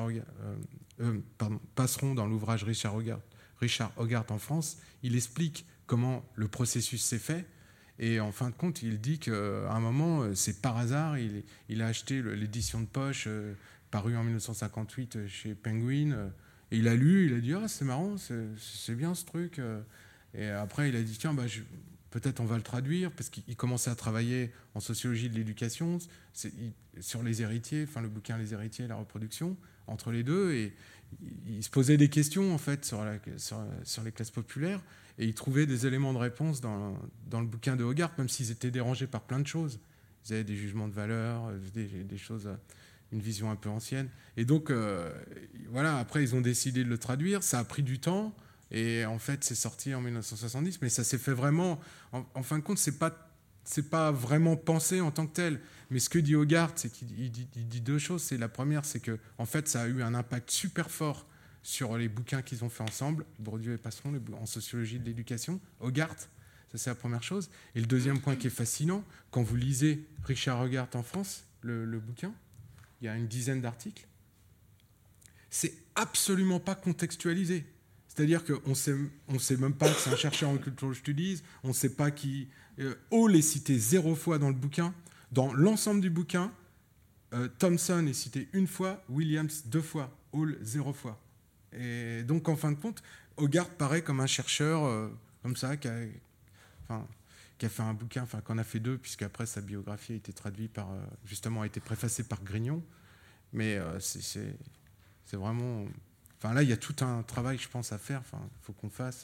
Passeron, dans l'ouvrage Richard Hogarth en France, il explique comment le processus s'est fait. Et en fin de compte, il dit qu'à un moment, c'est par hasard, il a acheté l'édition de poche parue en 1958 chez Penguin. Et il a lu, il a dit « Ah, c'est marrant, c'est bien ce truc ». Et après, il a dit « Tiens, peut-être on va le traduire », parce qu'il commençait à travailler en sociologie de l'éducation, sur les héritiers, le bouquin « Les héritiers et la reproduction », entre les deux. Et il se posait des questions, en fait, sur les classes populaires. Et il trouvait des éléments de réponse dans le bouquin de Hogarth, même s'ils étaient dérangés par plein de choses. Ils avaient des jugements de valeur, des choses, une vision un peu ancienne. Et donc, voilà, après, ils ont décidé de le traduire. Ça a pris du temps. Et en fait, c'est sorti en 1970. Mais ça s'est fait vraiment... En fin de compte, c'est pas vraiment pensé en tant que tel. Mais ce que dit Hogarth, c'est qu'il dit deux choses. C'est la première, c'est que en fait, ça a eu un impact super fort sur les bouquins qu'ils ont fait ensemble, Bourdieu et Passeron, en sociologie de l'éducation. Hogarth, ça c'est la première chose. Et le deuxième point qui est fascinant, quand vous lisez Richard Hogarth en France, le bouquin, il y a une dizaine d'articles, c'est absolument pas contextualisé. C'est-à-dire qu'on sait même pas que c'est un chercheur en cultural studies, on ne sait pas qui... Hall est cité 0 fois dans le bouquin. Dans l'ensemble du bouquin, Thomson est cité 1 fois, Williams 2 fois, Hall 0 fois. Et donc, en fin de compte, Hogarth paraît comme un chercheur comme ça, qui a fait un bouquin, qu'on a fait 2, puisqu'après sa biographie a été traduite justement, a été préfacée par Grignon. Mais c'est vraiment... là, il y a tout un travail, je pense, à faire. Il faut qu'on fasse...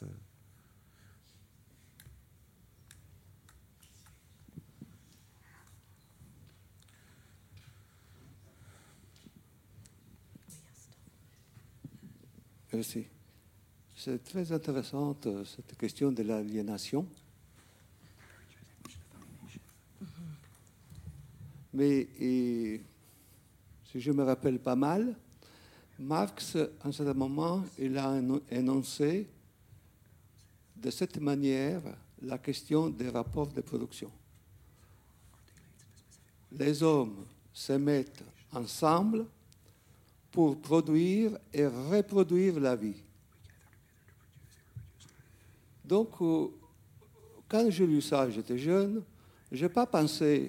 Merci. C'est très intéressante cette question de l'aliénation. Mais si je me rappelle pas mal, Marx, à un certain moment, il a énoncé de cette manière la question des rapports de production. Les hommes se mettent ensemble pour produire et reproduire la vie. Donc, quand j'ai lu ça, j'étais jeune, je n'ai pas pensé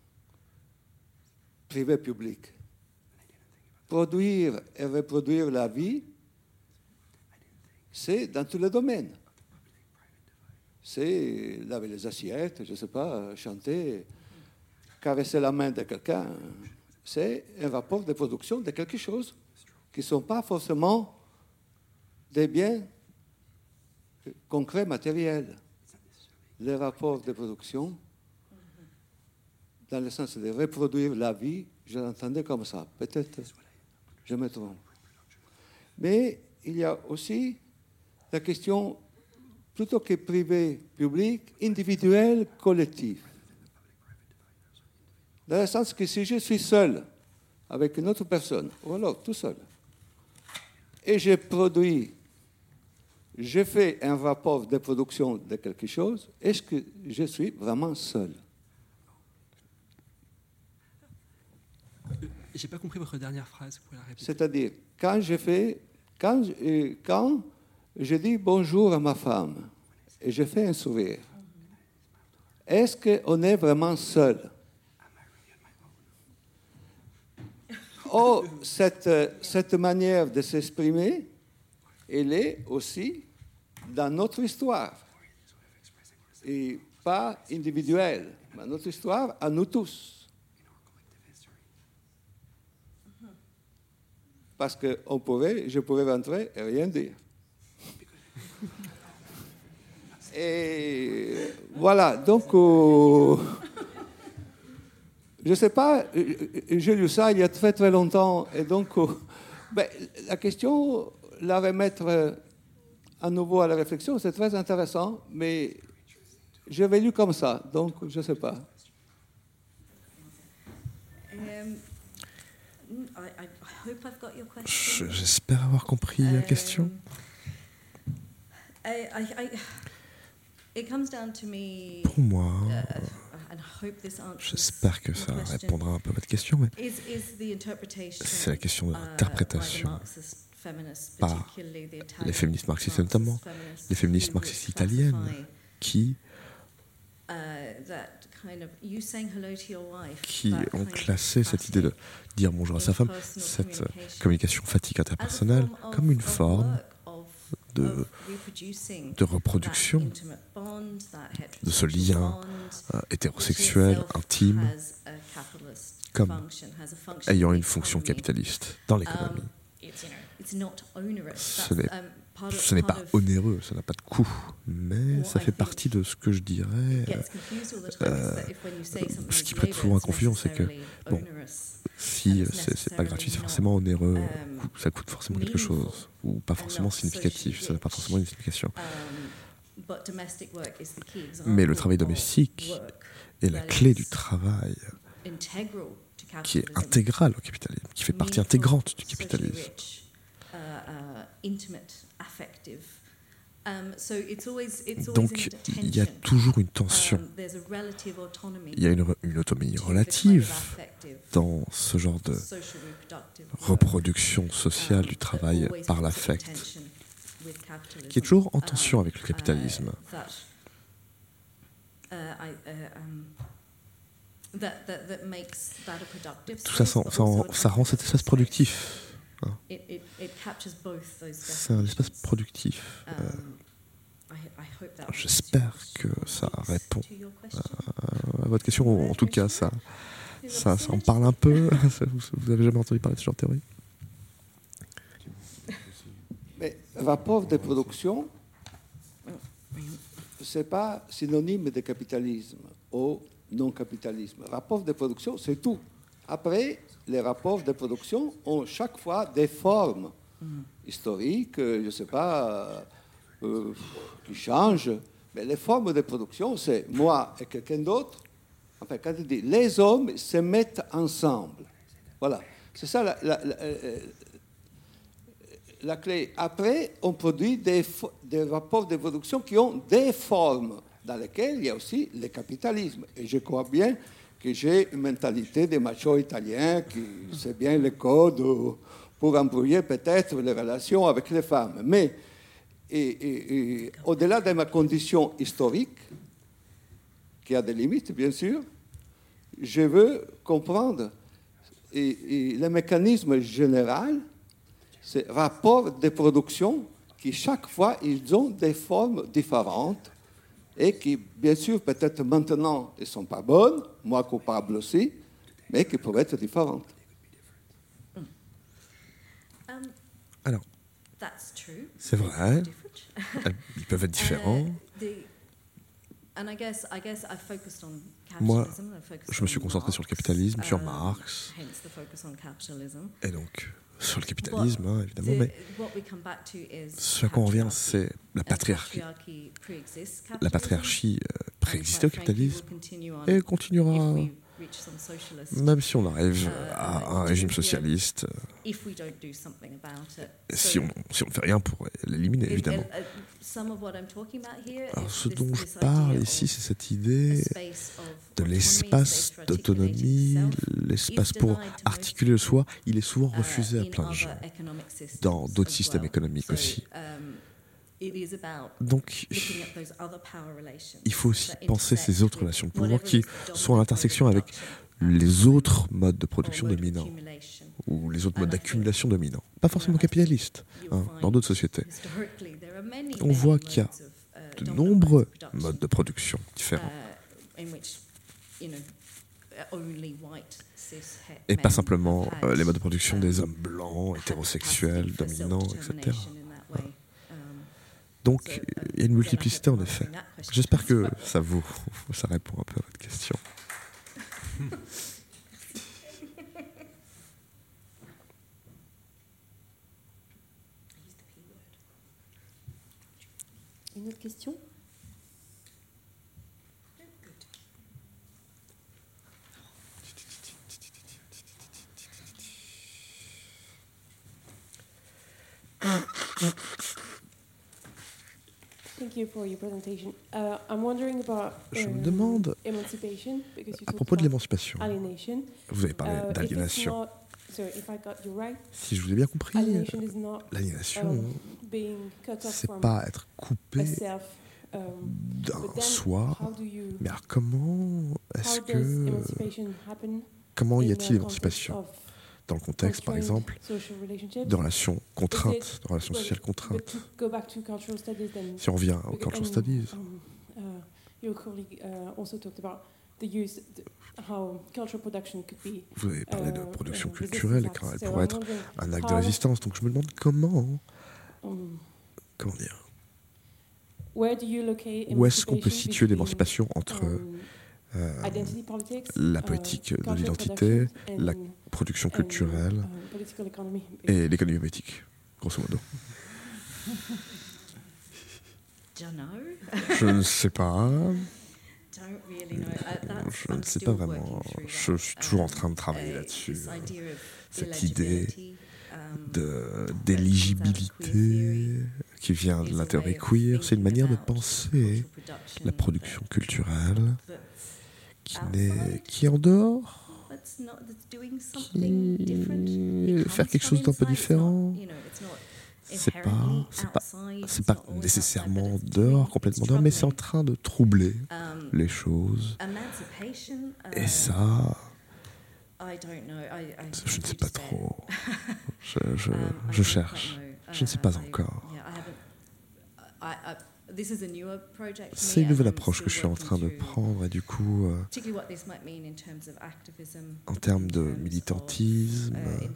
privé-public. Produire et reproduire la vie, c'est dans tous les domaines. C'est laver les assiettes, je ne sais pas, chanter, caresser la main de quelqu'un. C'est un rapport de production de quelque chose qui ne sont pas forcément des biens concrets, matériels. Les rapports de production dans le sens de reproduire la vie, je l'entendais comme ça. Peut-être je me trompe. Mais il y a aussi la question, plutôt que privé, public, individuel, collectif. Dans le sens que si je suis seul avec une autre personne, ou alors tout seul, et je produis, je fais un rapport de production de quelque chose, est-ce que je suis vraiment seul? J'ai pas compris votre dernière phrase, vous pouvez la répéter. C'est-à-dire, quand je dis bonjour à ma femme et je fais un sourire, est-ce qu'on est vraiment seul? Oh, cette manière de s'exprimer, elle est aussi dans notre histoire. Et pas individuelle, mais notre histoire à nous tous. Parce que je pouvais rentrer et rien dire. Et voilà, donc, je ne sais pas, j'ai lu ça il y a très très longtemps, et donc, la question, la remettre à nouveau à la réflexion, c'est très intéressant, mais je l'ai lu comme ça, donc je ne sais pas. J'espère avoir compris la question. Pour moi, j'espère que ça répondra un peu à votre question, mais c'est la question de l'interprétation par les féministes marxistes, notamment les féministes marxistes italiennes, qui ont classé cette idée de dire bonjour à sa femme, cette communication fatigue interpersonnelle, comme une forme de reproduction de ce lien hétérosexuel, intime, comme ayant une fonction capitaliste dans l'économie. Ce n'est pas onéreux, ça n'a pas de coût, mais ça fait partie de ce que je dirais. Ce qui prête souvent à confusion, c'est que bon, si c'est pas gratuit, c'est forcément onéreux, ça coûte forcément quelque chose, ou pas forcément significatif, ça n'a pas forcément une signification. Mais le travail domestique est la clé du travail qui est intégral au capitalisme, qui fait partie intégrante du capitalisme. Donc, il y a toujours une tension. Il y a une autonomie relative dans ce genre de reproduction sociale du travail par l'affect, qui est toujours en tension avec le capitalisme. Tout ça, ça rend cet espace productif. Hein. C'est un espace productif. J'espère que ça répond à votre question. En tout cas, ça en parle un peu. Vous n'avez jamais entendu parler de ce genre de théorie? Mais rapport de production, ce n'est pas synonyme de capitalisme ou non-capitalisme. Rapport de production, c'est tout. Après, les rapports de production ont chaque fois des formes historiques, je ne sais pas, qui changent. Mais les formes de production, c'est moi et quelqu'un d'autre. Enfin, quand il dit les hommes se mettent ensemble. Voilà. C'est ça la clé. Après, on produit des rapports de production qui ont des formes, dans lesquelles il y a aussi le capitalisme. Et je crois bien que j'ai une mentalité de macho italien qui sait bien les codes pour embrouiller peut-être les relations avec les femmes. Mais au-delà de ma condition historique, qui a des limites, bien sûr, je veux comprendre le mécanisme général, ces rapports de production qui, chaque fois, ils ont des formes différentes et qui, bien sûr, peut-être maintenant, ne sont pas bonnes, moi coupable aussi, mais qui peuvent être différentes. Alors, c'est vrai, ils peuvent être différents. Moi, je me suis concentré sur le capitalisme, sur Marx, et donc sur le capitalisme, hein, évidemment, mais ce à quoi on revient, c'est la patriarchie. La patriarchie préexistait au capitalisme et continuera, même si on arrive à un régime socialiste, si on ne fait rien pour l'éliminer, évidemment. Alors, ce dont je parle ici, c'est cette idée de l'espace d'autonomie, l'espace pour articuler le soi. Il est souvent refusé à plein de gens, dans d'autres systèmes économiques aussi. Donc, il faut aussi penser ces autres relations de pouvoir qui sont à l'intersection avec les autres modes de production dominants ou les autres modes d'accumulation dominants. Pas forcément capitalistes, hein, dans d'autres sociétés. On voit qu'il y a de nombreux modes de production différents. Et pas simplement les modes de production des hommes blancs, hétérosexuels, dominants, etc. Donc, il y a une multiplicité, en effet. J'espère que ça répond un peu à votre question. Une autre question ? Thank you for your presentation. I'm wondering about, je me demande, à propos de l'émancipation, vous avez parlé d'aliénation. Si je vous ai bien compris, l'aliénation, c'est pas être coupé d'un soi, mais alors comment y a-t-il émancipation ? Dans le contexte, par exemple, de relations contraintes, de relations sociales contraintes. Si on revient aux cultural studies. Vous avez parlé de production culturelle et comment elle pourrait être un acte de résistance. Donc je me demande comment dire, où est-ce qu'on peut situer l'émancipation entre la politique de l'identité, la production culturelle et l'économie politique, grosso modo. Je ne sais pas. Je ne sais pas vraiment. Je suis toujours en train de travailler là-dessus. Cette idée d'éligibilité qui vient de la théorie queer, c'est une manière de penser la production culturelle qui est en dehors, faire quelque chose d'un peu différent. C'est pas nécessairement dehors, complètement dehors, mais c'est en train de troubler les choses. Et ça, je ne sais pas trop. Je cherche. Je ne sais pas encore. C'est une nouvelle approche que je suis en train de prendre et du coup, en termes de militantisme,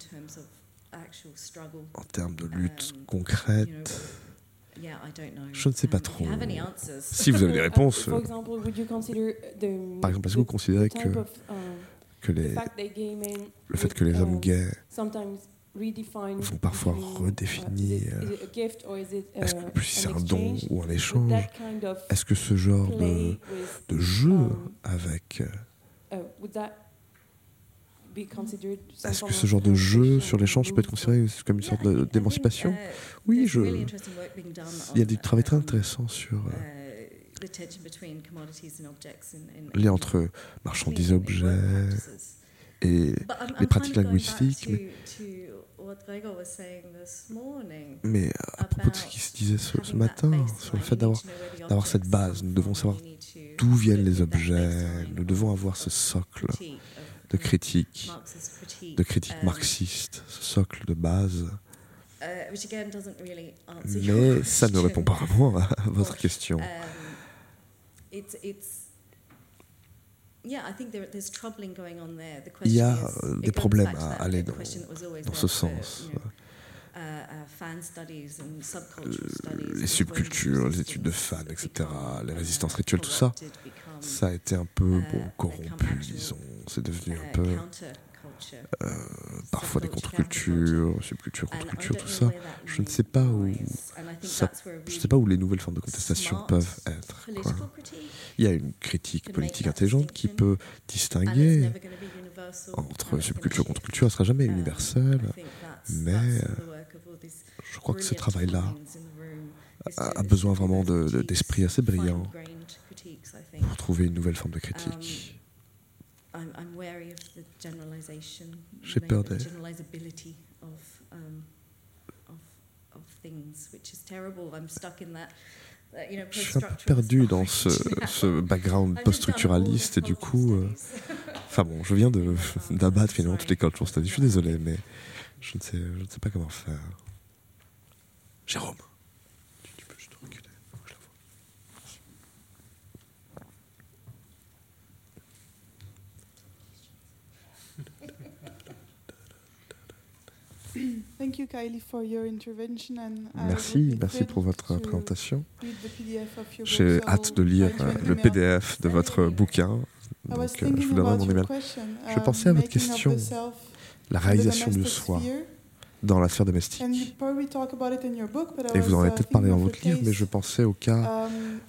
en termes de lutte concrète, je ne sais pas trop. Si vous avez des réponses, par exemple, est-ce que vous considérez que le fait que les hommes gays vont parfois redéfinir, est-ce que c'est un don ou un échange, est-ce que ce genre de jeu avec... Est-ce que ce genre de jeu sur l'échange peut être considéré comme une sorte d'émancipation ? Oui, il y a du travail très intéressant sur le lien entre marchandises et objets et les pratiques linguistiques. Mais à propos de ce qui se disait ce matin, sur le fait d'avoir cette base, nous devons savoir d'où viennent les objets, nous devons avoir ce socle de critique marxiste, ce socle de base. Mais ça ne répond pas vraiment à votre question. Il y a des problèmes à aller dans ce sens. les subcultures, les études de fans, etc., les résistances rituelles, tout ça, ça a été un peu corrompu, disons. C'est devenu un peu parfois des contre-cultures, subcultures, contre-cultures, tout ça. Je ne sais pas où les nouvelles formes de contestation peuvent être, quoi. Il y a une critique politique intelligente qui peut distinguer entre subculture et contre-culture. Elle ne sera jamais universelle, mais je crois que ce travail-là a besoin vraiment d'esprit assez brillant pour trouver une nouvelle forme de critique. J'ai peur des... Je suis un peu perdu dans ce background post-structuraliste et du coup... Enfin bon, je viens d'abattre finalement toutes les culture studies. Je suis désolé, mais je ne sais pas comment faire. Jérôme, tu peux juste reculer. Je la vois. Merci pour votre présentation. J'ai hâte de lire le PDF de votre bouquin, donc je vous donnerai mon email. Je pensais à votre question, la réalisation de soi dans la sphère domestique. Et vous en avez peut-être parlé dans votre livre, mais je pensais au cas...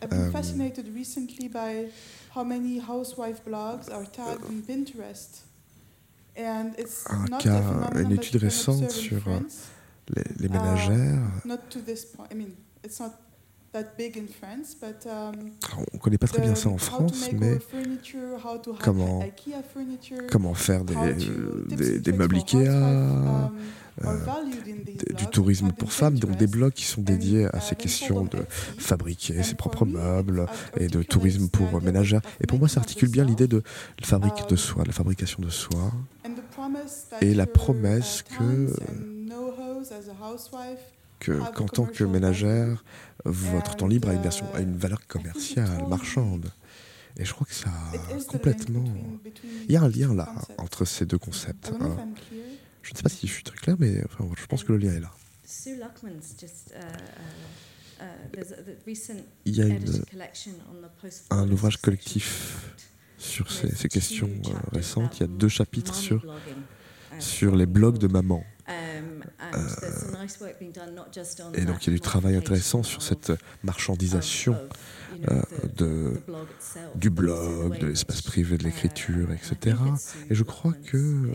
une étude récente sur les ménagères. On ne connaît pas très bien ça en France, mais comment faire des meubles Ikea, du tourisme pour femmes, donc des blogs qui sont dédiés à ces questions de fabriquer ses propres meubles et de tourisme pour ménagères. Et pour moi, ça articule bien l'idée de la fabrication de soi, et la promesse qu'en tant que ménagère, votre temps libre a une valeur commerciale, marchande. Et je crois que ça a complètement... Il y a un lien là entre ces deux concepts. Je ne sais pas si je suis très clair, mais enfin, je pense que le lien est là. Il y a un ouvrage collectif sur ces questions récentes. Il y a 2 chapitres sur les blogs de maman. Et donc il y a du travail intéressant sur cette marchandisation du blog, de l'espace privé, de l'écriture, etc. Et je crois que...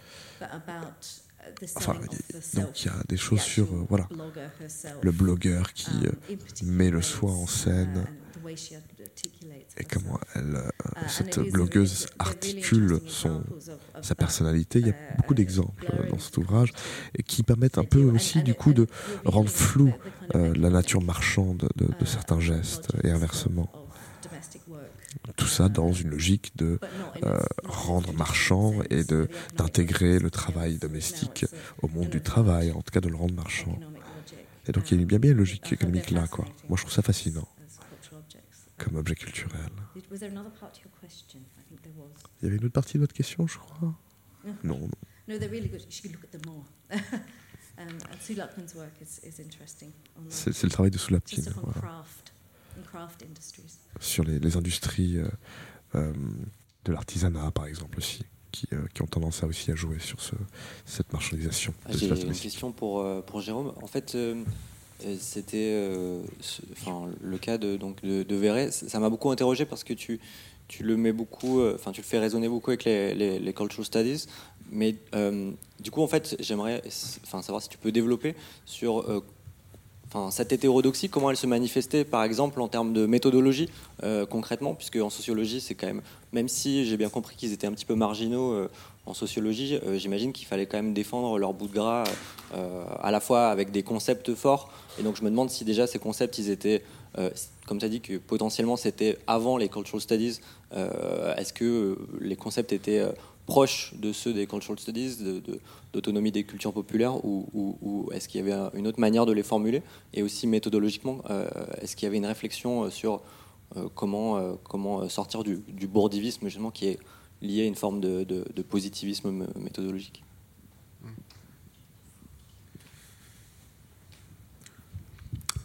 donc il y a des choses sur le blogueur qui met le soi en scène et comment cette blogueuse articule sa personnalité. Il y a beaucoup d'exemples dans cet ouvrage et qui permettent un peu aussi du coup de rendre flou la nature marchande de certains gestes et inversement. Tout ça dans une logique de rendre marchand et d'intégrer le travail domestique au monde du travail, en tout cas de le rendre marchand. Et donc il y a bien une logique économique là, quoi. Moi je trouve ça fascinant comme objet culturel. Il y avait une autre partie de votre question, je crois. Non. C'est le travail de Sulapkin. Voilà. Sur les industries de l'artisanat, par exemple, aussi, qui ont tendance à jouer sur cette marchandisation. J'ai une question pour Jérôme. En fait, c'était le cas de Verret. Ça m'a beaucoup interrogé parce que tu le mets beaucoup, tu le fais résonner beaucoup avec les cultural studies. Mais du coup, en fait, j'aimerais savoir si tu peux développer sur cette hétérodoxie, comment elle se manifestait, par exemple, en termes de méthodologie, concrètement, puisque en sociologie, c'est quand même si j'ai bien compris qu'ils étaient un petit peu marginaux en sociologie, j'imagine qu'il fallait quand même défendre leur bout de gras, à la fois avec des concepts forts. Et donc, je me demande si déjà ces concepts, ils étaient, comme tu as dit, que potentiellement c'était avant les cultural studies, est-ce que les concepts étaient proches de ceux des cultural studies, d'autonomie des cultures populaires, ou est-ce qu'il y avait une autre manière de les formuler? Et aussi méthodologiquement, est-ce qu'il y avait une réflexion sur comment sortir du bourdivisme, justement, qui est lié à une forme de positivisme méthodologique?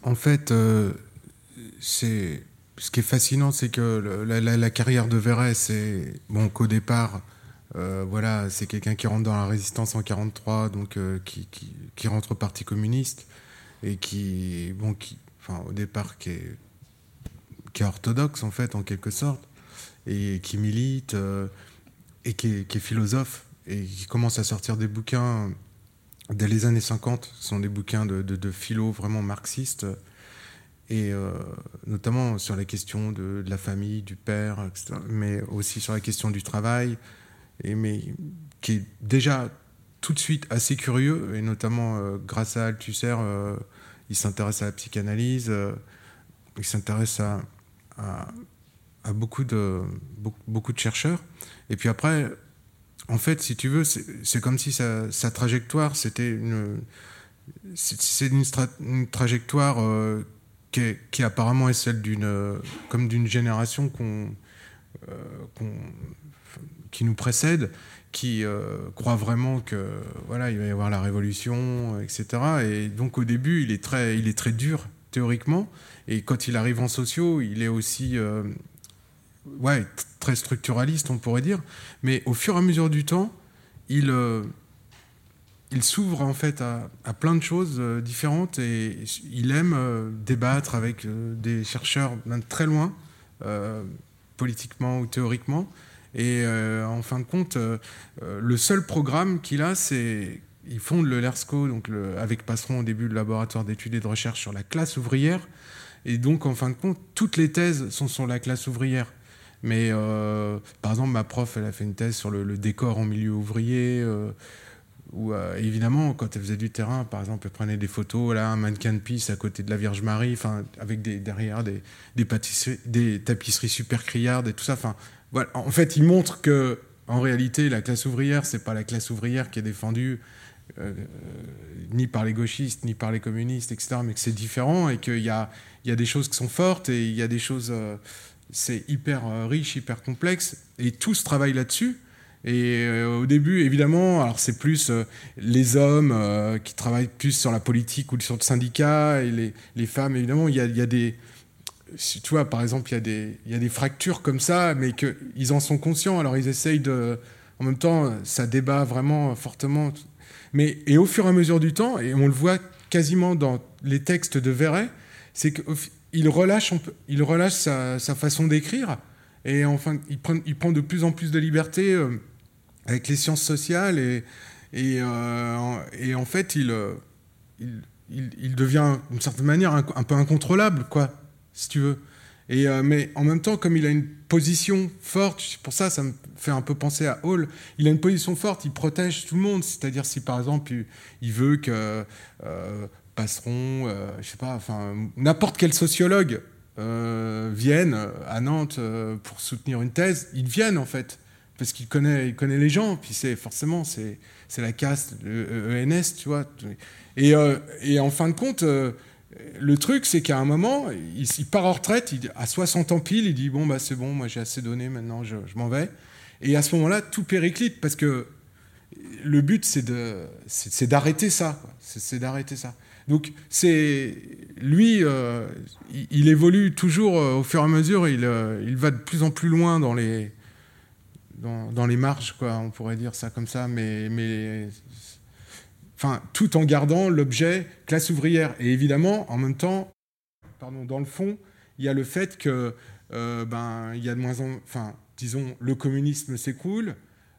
en fait, ce qui est fascinant, c'est que la carrière de Verret, c'est bon, qu'au départ, voilà, c'est quelqu'un qui rentre dans la résistance en 1943, donc qui rentre au Parti communiste et enfin, au départ, qui est orthodoxe en fait, en quelque sorte, et qui milite et qui est philosophe et qui commence à sortir des bouquins dès les années 50. Ce sont des bouquins de philo vraiment marxistes. Et notamment sur la question de la famille, du père, etc., mais aussi sur la question du travail, mais qui est déjà tout de suite assez curieux, et notamment grâce à Althusser, il s'intéresse à la psychanalyse, il s'intéresse à beaucoup de chercheurs. Et puis après, en fait, si tu veux, c'est comme si sa trajectoire, c'était une trajectoire qui apparemment est celle d'une génération qui nous précède, qui croit vraiment que voilà, il va y avoir la révolution, etc. Et donc au début, il est très dur théoriquement, et quand il arrive en sociaux, il est aussi très structuraliste, on pourrait dire. Mais au fur et à mesure du temps, il s'ouvre en fait à plein de choses différentes, et il aime débattre avec des chercheurs même très loin, politiquement ou théoriquement. Et en fin de compte, le seul programme qu'il a, c'est il fonde le LERSCO, donc avec Passeron au début, le laboratoire d'études et de recherche sur la classe ouvrière. Et donc en fin de compte, toutes les thèses sont sur la classe ouvrière. Mais par exemple, ma prof, elle a fait une thèse sur le décor en milieu ouvrier. Où évidemment, quand elle faisait du terrain, par exemple, elle prenait des photos, là, un mannequin de pisse à côté de la Vierge Marie, avec derrière des tapisseries super criardes et tout ça. Voilà. En fait, il montre que, en réalité, la classe ouvrière, c'est pas la classe ouvrière qui est défendue ni par les gauchistes, ni par les communistes, etc., mais que c'est différent, et qu'il y a des choses qui sont fortes, et il y a des choses, c'est hyper riche, hyper complexe, et tout se travaille là-dessus. Et au début, évidemment, alors c'est plus les hommes qui travaillent plus sur la politique ou sur le syndicat, et les femmes, évidemment, il y a des... Tu vois, par exemple, il y a des fractures comme ça, mais qu'ils en sont conscients, alors ils essayent de... En même temps, ça débat vraiment fortement. Et au fur et à mesure du temps, et on le voit quasiment dans les textes de Verret, c'est qu'il relâche sa façon d'écrire, et enfin, il prend de plus en plus de liberté avec les sciences sociales, et en fait, il devient d'une certaine manière un peu incontrôlable, quoi, si tu veux. Mais en même temps, comme il a une position forte, pour ça me fait un peu penser à Hall, il a une position forte, il protège tout le monde. C'est-à-dire, si par exemple, il veut que Passeron, je sais pas, enfin, n'importe quel sociologue vienne à Nantes pour soutenir une thèse, ils viennent en fait, parce qu'il connaît les gens, puis forcément, c'est la caste, le ENS, tu vois. Et en fin de compte... le truc, c'est qu'à un moment, il part en retraite, à 60 ans pile, il dit « Bon, bah, c'est bon, moi j'ai assez donné, maintenant je m'en vais ». Et à ce moment-là, tout périclite, parce que le but, c'est d'arrêter ça. C'est d'arrêter ça. Donc, lui, il évolue toujours au fur et à mesure, il va de plus en plus loin dans les marges, quoi, on pourrait dire ça comme ça, mais enfin, tout en gardant l'objet classe ouvrière. Et évidemment, en même temps, dans le fond, il y a le fait que, il y a de moins en... Enfin, disons, le communisme s'écroule,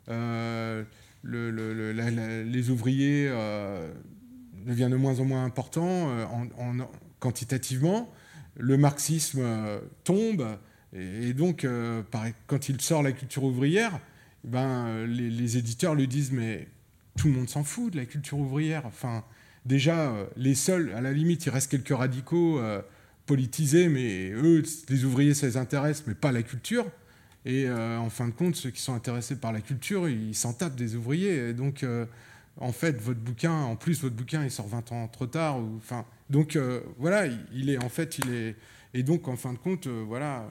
les ouvriers deviennent de moins en moins importants quantitativement, le marxisme tombe, et donc, quand il sort la culture ouvrière, les éditeurs lui disent « Mais... tout le monde s'en fout de la culture ouvrière. » Enfin, déjà, les seuls, à la limite, il reste quelques radicaux politisés, mais eux, les ouvriers, ça les intéresse, mais pas la culture. Et en fin de compte, ceux qui sont intéressés par la culture, ils s'en tapent des ouvriers. Et donc, en fait, votre bouquin, il sort 20 ans trop tard. Donc, voilà, Et donc, en fin de compte, voilà,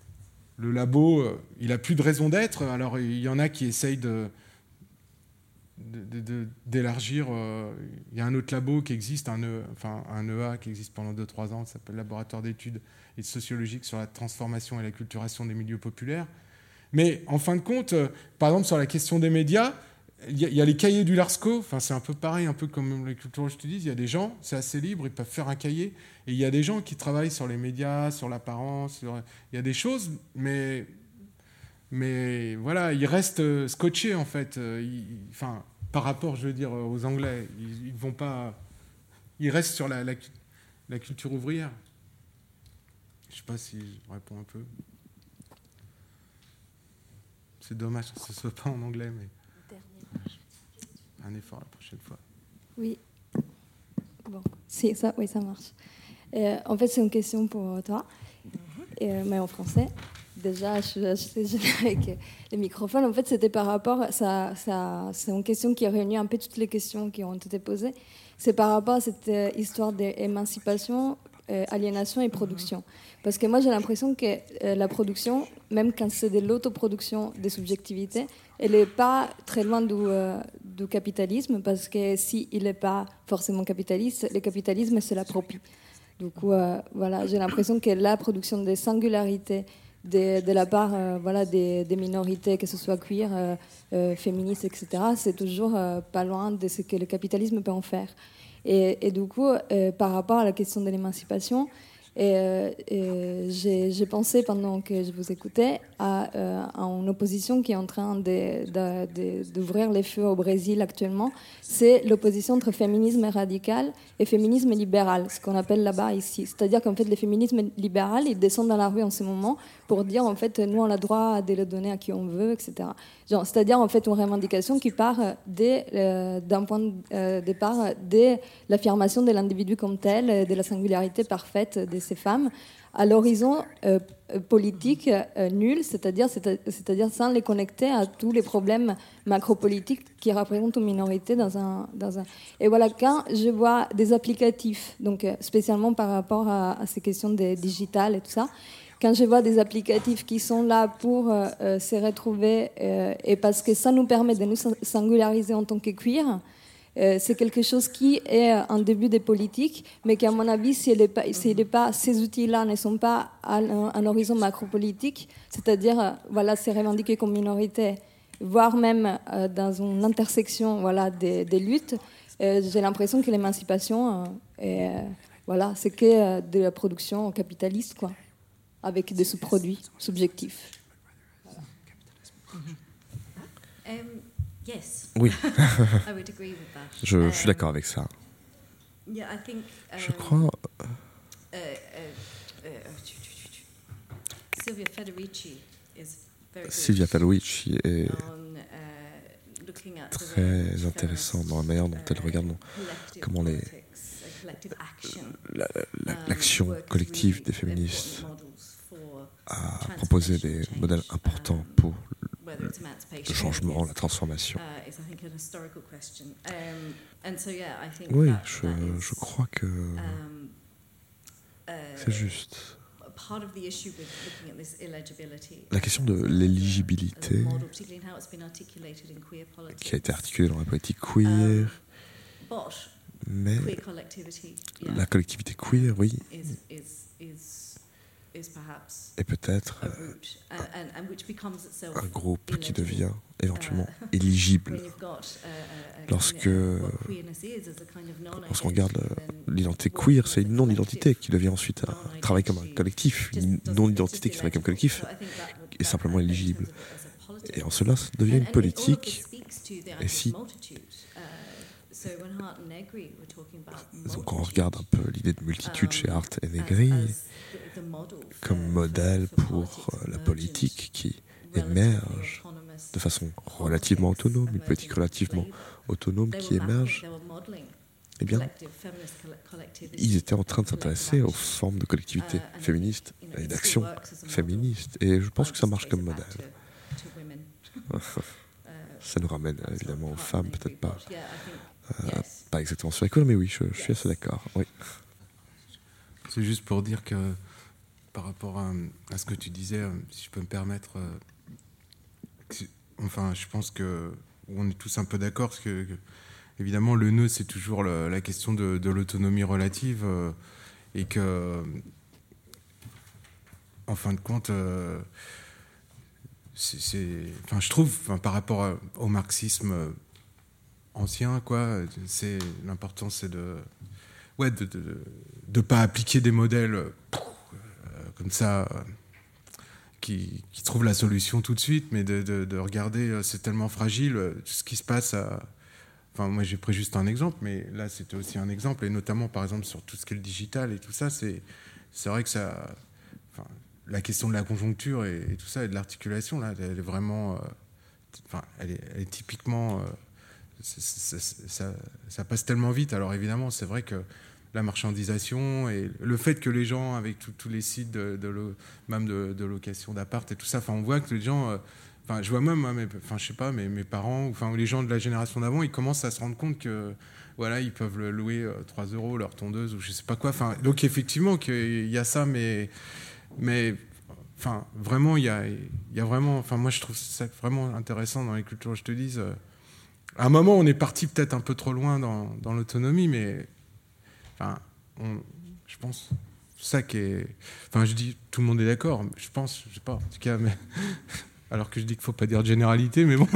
le labo, il n'a plus de raison d'être. Alors, il y en a qui essayent d'élargir. Il y a un autre labo qui existe, un EA qui existe pendant 2-3 ans, qui s'appelle Laboratoire d'études et sociologiques sur la transformation et la culturation des milieux populaires. Mais en fin de compte, par exemple, sur la question des médias, il y a les cahiers du LARSCO, c'est un peu pareil, un peu comme les cultures, je te dis, il y a des gens, c'est assez libre, ils peuvent faire un cahier, et il y a des gens qui travaillent sur les médias, sur l'apparence, il y a des choses, mais voilà, ils restent scotchés, en fait, par rapport, je veux dire, aux Anglais, ils vont pas... Ils restent sur la culture ouvrière. Je sais pas si je réponds un peu. C'est dommage que ce ne soit pas en anglais, mais... Un effort la prochaine fois. Oui. Bon, ça marche. En fait, c'est une question pour toi, mais en français. Déjà, je suis gênée avec les microphones. En fait, c'était par rapport... c'est une question qui réunit un peu toutes les questions qui ont été posées. C'est par rapport à cette histoire d'émancipation, aliénation et production. Parce que moi, j'ai l'impression que la production, même quand c'est de l'autoproduction des subjectivités, elle n'est pas très loin du capitalisme, parce que s'il n'est pas forcément capitaliste, le capitalisme se l'approprie. Du coup, voilà, j'ai l'impression que la production des singularités de la part des minorités, que ce soit queer, féministes, etc., c'est toujours pas loin de ce que le capitalisme peut en faire. Et du coup, par rapport à la question de l'émancipation, j'ai pensé pendant que je vous écoutais à une opposition qui est en train d'ouvrir les feux au Brésil actuellement. C'est l'opposition entre féminisme radical et féminisme libéral, ce qu'on appelle là-bas ici. C'est-à-dire qu'en fait, le féminisme libéral, ils descendent dans la rue en ce moment pour dire en fait, nous on a le droit de le donner à qui on veut, etc. C'est-à-dire en fait une revendication qui part d'un point de départ de l'affirmation de l'individu comme tel, de la singularité parfaite de ces femmes, à l'horizon politique nul, c'est-à-dire sans les connecter à tous les problèmes macropolitiques qui représentent une minorité dans un... Et voilà, quand je vois des applicatifs, donc spécialement par rapport à ces questions digitales et tout ça, quand je vois des applicatifs qui sont là pour se retrouver, et parce que ça nous permet de nous singulariser en tant que queer, c'est quelque chose qui est un début des politiques, mais qu'à mon avis, si ces outils-là ne sont pas à un horizon macropolitique, c'est-à-dire se revendiquer comme minorité, voire même dans une intersection des luttes, j'ai l'impression que l'émancipation, c'est que de la production capitaliste, quoi, avec des sous-produits subjectifs. Voilà. Yes. Oui. I would agree with that. Je suis d'accord avec ça. Yeah, I think, je crois... Silvia Federici est très intéressante dans la manière dont elle regarde comment l'action collective des féministes a proposé des modèles importants pour le changement, la transformation. Oui, je crois que c'est juste. La question de l'éligibilité qui a été articulée dans la politique queer, mais la collectivité queer, oui, est peut-être un groupe qui devient éventuellement éligible. Lorsqu'on regarde l'identité queer, c'est une non-identité qui devient ensuite un travail comme un collectif. Une non-identité qui travaille comme collectif est simplement éligible. Et en cela, ça devient une politique. Et si... Donc quand on regarde un peu l'idée de multitude chez Hart et Negri comme modèle pour la politique qui émerge de façon relativement autonome, une politique relativement autonome qui émerge, eh bien, ils étaient en train de s'intéresser aux formes de collectivité féministe et d'action féministe. Et je pense que ça marche comme modèle. Ça nous ramène évidemment aux femmes, peut-être pas. Pas exactement sur la couleur, mais oui, je suis assez d'accord. Oui. C'est juste pour dire que par rapport à ce que tu disais, si je peux me permettre, enfin, je pense que on est tous un peu d'accord, parce que évidemment, le nœud, c'est toujours la question de l'autonomie relative, et que, en fin de compte, je trouve, par rapport au marxisme ancien, quoi, l'important, c'est de pas appliquer des modèles comme ça qui trouvent la solution tout de suite, mais de regarder, c'est tellement fragile, ce qui se passe Enfin, moi, j'ai pris juste un exemple, mais là, c'était aussi un exemple, et notamment, par exemple, sur tout ce qui est le digital et tout ça, c'est vrai que ça... la question de la conjoncture et tout ça, et de l'articulation, là, elle est vraiment... elle est typiquement... ça passe tellement vite. Alors, évidemment, c'est vrai que la marchandisation et le fait que les gens, avec tous les sites même de location d'appart et tout ça, on voit que les gens... je vois même, je sais pas, mes parents, ou les gens de la génération d'avant, ils commencent à se rendre compte que, voilà, ils peuvent louer 3 € leur tondeuse ou je sais pas quoi. Donc effectivement qu'il y a ça, mais vraiment, il y a vraiment, moi je trouve ça vraiment intéressant dans les cultures. Je te dis, à un moment, on est parti peut-être un peu trop loin dans l'autonomie, mais je pense ça qui est, je dis, tout le monde est d'accord. Je pense, je sais pas, en tout cas, mais. Alors que je dis qu'il ne faut pas dire de généralité, mais bon.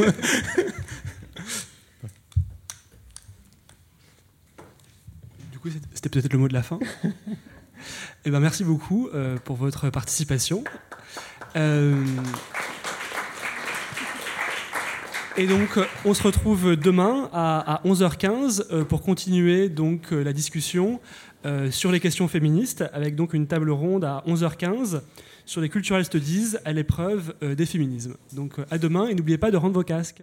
Du coup, c'était peut-être le mot de la fin. Eh ben, merci beaucoup pour votre participation. Et donc, on se retrouve demain à 11h15 pour continuer donc, la discussion sur les questions féministes, avec donc une table ronde à 11h15 sur les cultural studies à l'épreuve des féminismes. Donc à demain, et n'oubliez pas de rendre vos casques.